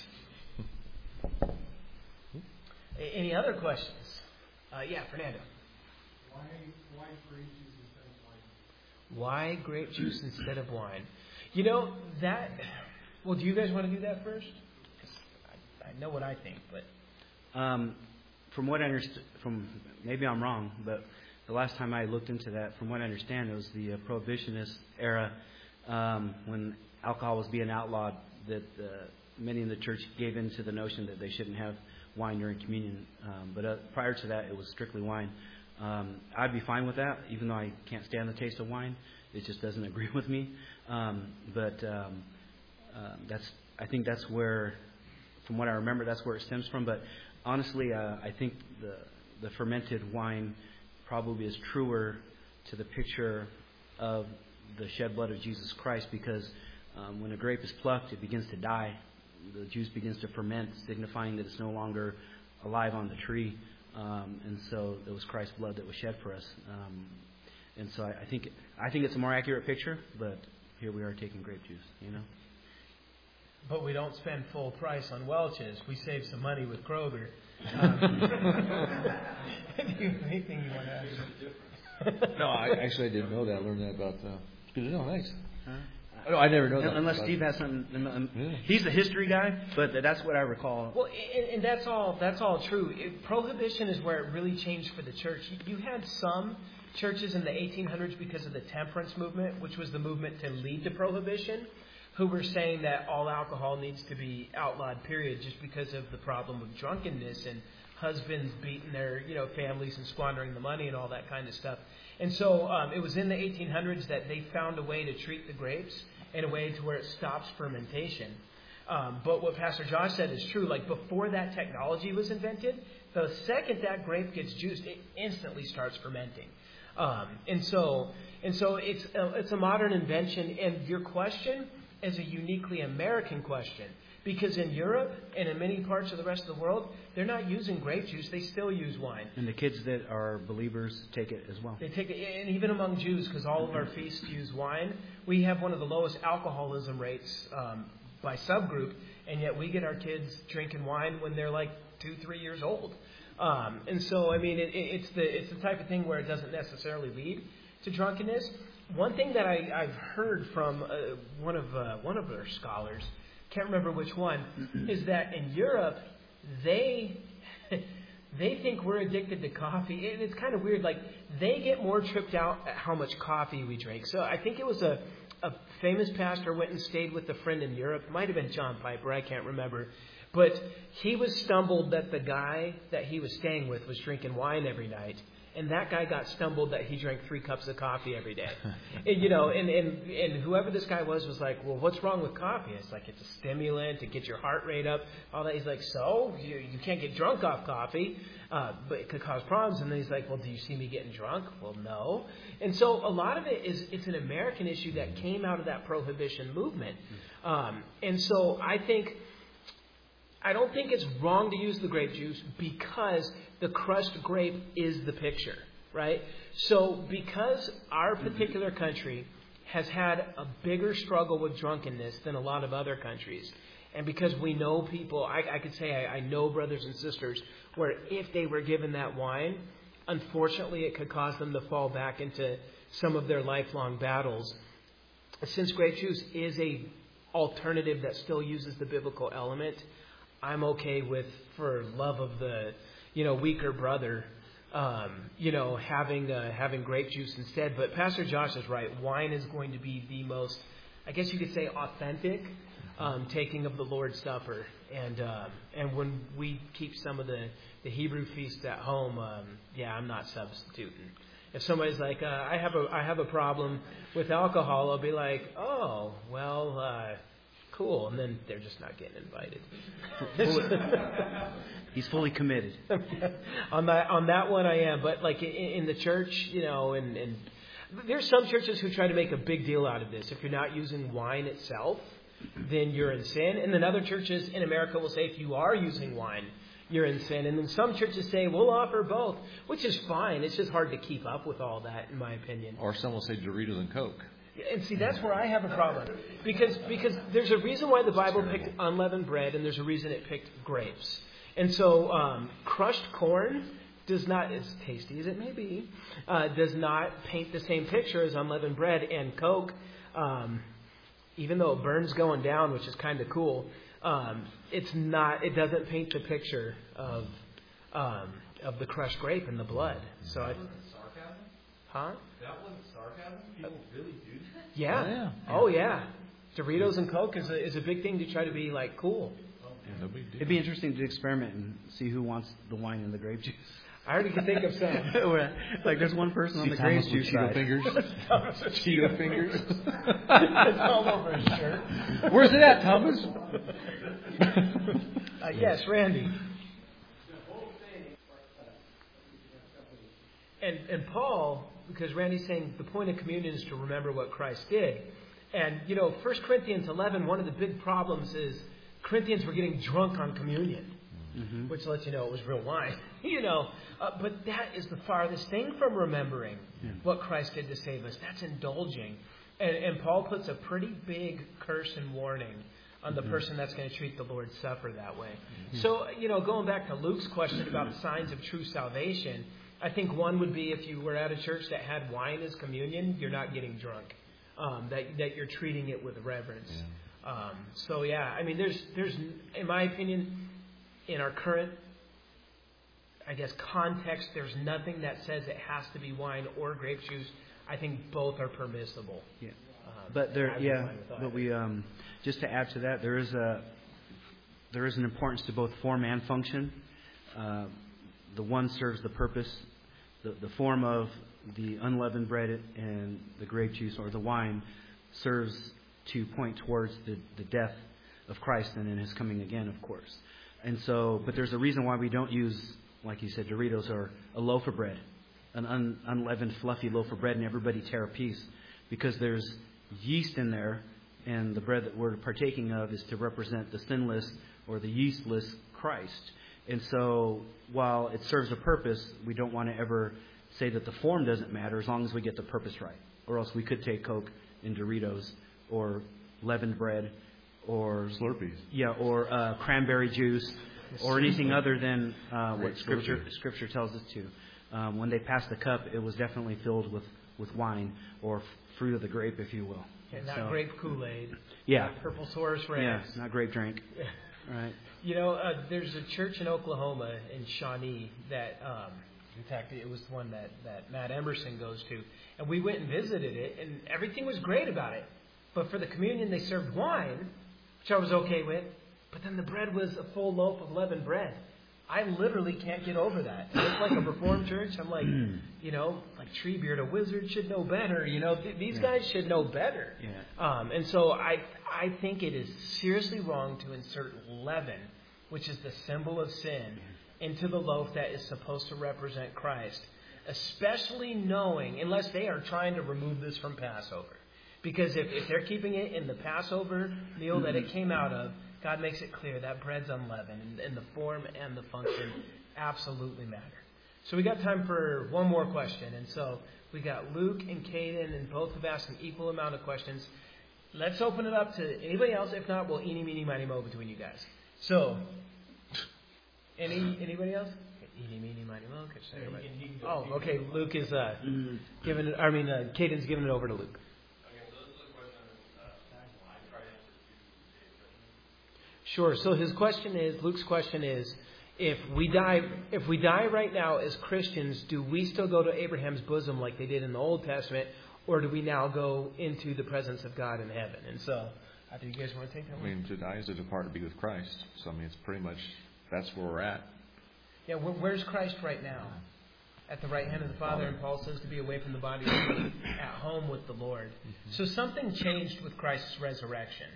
Any other questions? Uh, yeah, Fernando. Why, why grape juice instead of wine? Why grape juice instead of wine? You know, that... Well, do you guys want to do that first? 'Cause I, I know what I think, but... Um, from what I understand... From, maybe I'm wrong, but the last time I looked into that, from what I understand, it was the uh, Prohibitionist era um, when alcohol was being outlawed, that uh, many in the church gave in to the notion that they shouldn't have wine during communion. Um, but uh, prior to that, it was strictly wine. Um, I'd be fine with that, even though I can't stand the taste of wine. It just doesn't agree with me. Um, but um, uh, that's, I think that's where, from what I remember, that's where it stems from. But honestly, uh, I think the the fermented wine probably is truer to the picture of the shed blood of Jesus Christ, because um, when a grape is plucked, it begins to die. The juice begins to ferment, signifying that it's no longer alive on the tree. Um, and so it was Christ's blood that was shed for us. Um, and so I, I think I think it's a more accurate picture, but here we are taking grape juice, you know. But we don't spend full price on Welch's. We save some money with Kroger. Um, anything you want to add? No, I actually I didn't know that. I learned that about. Uh, good to know. Thanks. Huh? No, I never know that. Unless Steve has something. Um, yeah. He's the history guy, but that's what I recall. Well, and, and that's all. That's all true. It, prohibition is where it really changed for the church. You, you had some churches in the eighteen hundreds because of the temperance movement, which was the movement to lead to prohibition, who were saying that all alcohol needs to be outlawed, period, just because of the problem of drunkenness and husbands beating their, you know, families and squandering the money and all that kind of stuff. And so um, it was in the eighteen hundreds that they found a way to treat the grapes in a way to where it stops fermentation. Um, but what Pastor Josh said is true. Like before that technology was invented, the second that grape gets juiced, it instantly starts fermenting. Um, and so, and so it's a, it's a modern invention. And your question is a uniquely American question, Because in Europe and in many parts of the rest of the world, they're not using grape juice. They still use wine. And the kids that are believers take it as well. They take it, and even among Jews, because all of our feasts use wine, we have one of the lowest alcoholism rates um, by subgroup, and yet we get our kids drinking wine when they're like two, three years old. Um, and so, I mean, it, it's the it's the type of thing where it doesn't necessarily lead to drunkenness. One thing that I, I've heard from uh, one of uh, one of our scholars, can't remember which one, is that in Europe they they think we're addicted to coffee. And it's kind of weird. Like they get more tripped out at how much coffee we drink. So I think it was a a famous pastor went and stayed with a friend in Europe. It might have been John Piper. I can't remember. But he was stumbled that the guy that he was staying with was drinking wine every night. And that guy got stumbled that he drank three cups of coffee every day. And, you know, and, and, and whoever this guy was was like, well, what's wrong with coffee? It's like it's a stimulant to get your heart rate up. All that. He's like, so? You, you can't get drunk off coffee, uh, but it could cause problems. And then he's like, well, do you see me getting drunk? Well, no. And so a lot of it is it's an American issue that came out of that prohibition movement. Um, and so I think... I don't think it's wrong to use the grape juice because the crushed grape is the picture, right? So because our particular country has had a bigger struggle with drunkenness than a lot of other countries, and because we know people, I, I could say I, I know brothers and sisters where if they were given that wine, unfortunately it could cause them to fall back into some of their lifelong battles. Since grape juice is a alternative that still uses the biblical element, I'm okay with, for love of the, you know, weaker brother, um, you know, having uh, having grape juice instead. But Pastor Josh is right. Wine is going to be the most, I guess you could say, authentic um, taking of the Lord's Supper. And uh, and when we keep some of the, the Hebrew feasts at home, um, yeah, I'm not substituting. If somebody's like, uh, I have a I have a problem with alcohol, I'll be like, oh, well. Uh, Cool, and then they're just not getting invited. He's fully committed. on that on that one, I am. But like in, in the church, you know, and, and there's some churches who try to make a big deal out of this. If you're not using wine itself, then you're in sin. And then other churches in America will say if you are using wine, you're in sin. And then some churches say we'll offer both, which is fine. It's just hard to keep up with all that, in my opinion. Or some will say Doritos and Coke. And see, that's where I have a problem. Because because there's a reason why the Bible picked unleavened bread, and there's a reason it picked grapes. And so um, crushed corn does not, as tasty as it may be, uh, does not paint the same picture as unleavened bread. And Coke, um, even though it burns going down, which is kind of cool, um, it's not. It doesn't paint the picture of um, of the crushed grape and the blood. So I, Sarcasm? huh? That wasn't sarcasm? People really do that? Yeah. Oh, yeah. Oh, yeah. Doritos and Coke is a, is a big thing to try to be, like, cool. Yeah, no big deal. It'd be interesting to experiment and see who wants the wine and the grape juice. I already can think of some. Like there's one person on See the grape Thomas with juice Cheeto side. fingers. Cheeto fingers. It's all over his shirt. Where's it at, Thomas? Uh, yes, Randy. And and Paul, because Randy's saying the point of communion is to remember what Christ did. And, you know, First Corinthians eleven, one of the big problems is Corinthians were getting drunk on communion, mm-hmm. which lets you know it was real wine. you know, uh, but that is the farthest thing from remembering yeah. what Christ did to save us. That's indulging. And, and Paul puts a pretty big curse and warning on the mm-hmm. person that's going to treat the Lord's Supper that way. Mm-hmm. So, you know, going back to Luke's question about the signs of true salvation, I think one would be if you were at a church that had wine as communion, you're not getting drunk. Um, that that you're treating it with reverence. Yeah. Um, so yeah, I mean, there's there's in my opinion, in our current, I guess, context, there's nothing that says it has to be wine or grape juice. I think both are permissible. Yeah, um, but there, yeah, but we um, just to add to that, there is a there is an importance to both form and function. Uh, the one serves the purpose, the the form of the unleavened bread and the grape juice or the wine serves to point towards the, the death of Christ and in His coming again, of course. And so, but there's a reason why we don't use, like you said, Doritos or a loaf of bread, an un, unleavened, fluffy loaf of bread, and everybody tear a piece, because there's yeast in there and the bread that we're partaking of is to represent the sinless or the yeastless Christ. And so while it serves a purpose, we don't want to ever say that the form doesn't matter as long as we get the purpose right. Or else we could take Coke and Doritos or leavened bread or Slurpees. Yeah, or uh, cranberry juice or anything other than uh, what Scripture Scripture tells us to. Um, when they passed the cup, it was definitely filled with, with wine or f- fruit of the grape, if you will. Yeah, not so, grape Kool-Aid. Yeah. Not purple Source Red. Yeah, not grape drink. Right. You know, uh, there's a church in Oklahoma, in Shawnee, that, um, in fact, it was one that, that Matt Emerson goes to. And we went and visited it, and everything was great about it. But for the communion, they served wine, which I was okay with. But then the bread was a full loaf of leavened bread. I literally can't get over that. It's like a Reformed church. I'm like, you know, like Treebeard, a wizard should know better. You know, th- these yeah. guys should know better. Yeah. Um, and so I, I think it is seriously wrong to insert leaven, which is the symbol of sin, into the loaf that is supposed to represent Christ, especially knowing, unless they are trying to remove this from Passover. Because if, if they're keeping it in the Passover meal that it came out of, God makes it clear that bread's unleavened, and, and the form and the function absolutely matter. So we got time for one more question. And so we got Luke and Caden, and both have asked an equal amount of questions. Let's open it up to anybody else. If not, we'll eeny, meeny, miny, mo between you guys. So, any anybody else? Eeny, meeny, miny, mo. Oh, okay. Luke is uh, giving it. I mean, uh, Caden's giving it over to Luke. Sure. So his question is, Luke's question is, if we die, if we die right now as Christians, do we still go to Abraham's bosom like they did in the Old Testament, or do we now go into the presence of God in heaven? And so, I think you guys want to take that one? I mean, to die is to depart to be with Christ. So I mean, it's pretty much that's where we're at. Yeah. Where, where's Christ right now? At the right hand of the Father, and Paul says to be away from the body, at home with the Lord. Mm-hmm. So something changed with Christ's resurrection.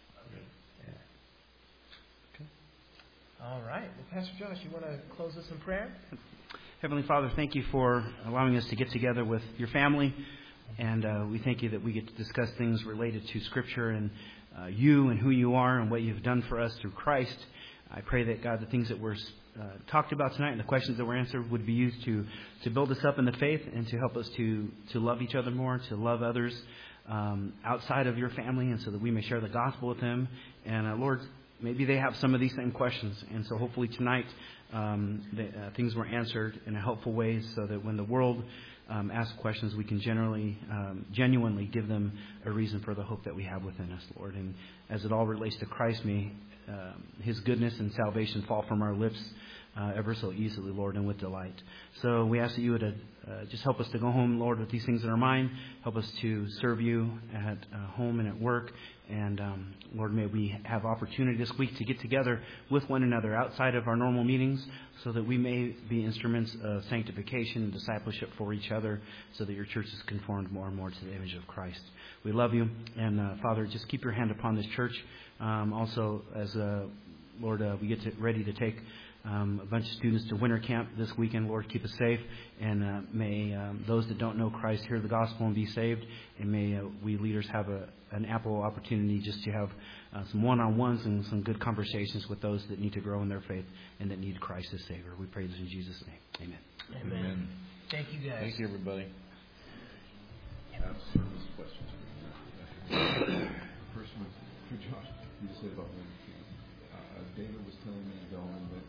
All right. Well, Pastor Josh, you want to close us in prayer? Heavenly Father, thank you for allowing us to get together with your family. And uh, we thank you that we get to discuss things related to Scripture and uh, you and who you are and what you've done for us through Christ. I pray that, God, the things that were uh, talked about tonight and the questions that were answered would be used to, to build us up in the faith and to help us to, to love each other more, to love others um, outside of your family, and so that we may share the gospel with them. And, uh, Lord, maybe they have some of these same questions. And so hopefully tonight um, the, uh, things were answered in a helpful way so that when the world um, asks questions, we can generally, um, genuinely give them a reason for the hope that we have within us, Lord. And as it all relates to Christ, may uh, His goodness and salvation fall from our lips uh, ever so easily, Lord, and with delight. So we ask that you would uh, just help us to go home, Lord, with these things in our mind. Help us to serve you at uh, home and at work. And, um, Lord, may we have opportunity this week to get together with one another outside of our normal meetings so that we may be instruments of sanctification and discipleship for each other so that your church is conformed more and more to the image of Christ. We love you. And, uh, Father, just keep your hand upon this church. Um, also, as, uh, Lord, uh, we get to, ready to take Um, a bunch of students to winter camp this weekend. Lord, keep us safe, and uh, may um, those that don't know Christ hear the gospel and be saved, and may uh, we leaders have a, an ample opportunity just to have uh, some one-on-ones and some good conversations with those that need to grow in their faith and that need Christ as Savior. We pray this in Jesus' name. Amen. Amen. Amen. Thank you, guys. Thank you, everybody. I have service questions for you. First one, for Josh, you said about when uh, David was telling me to go and that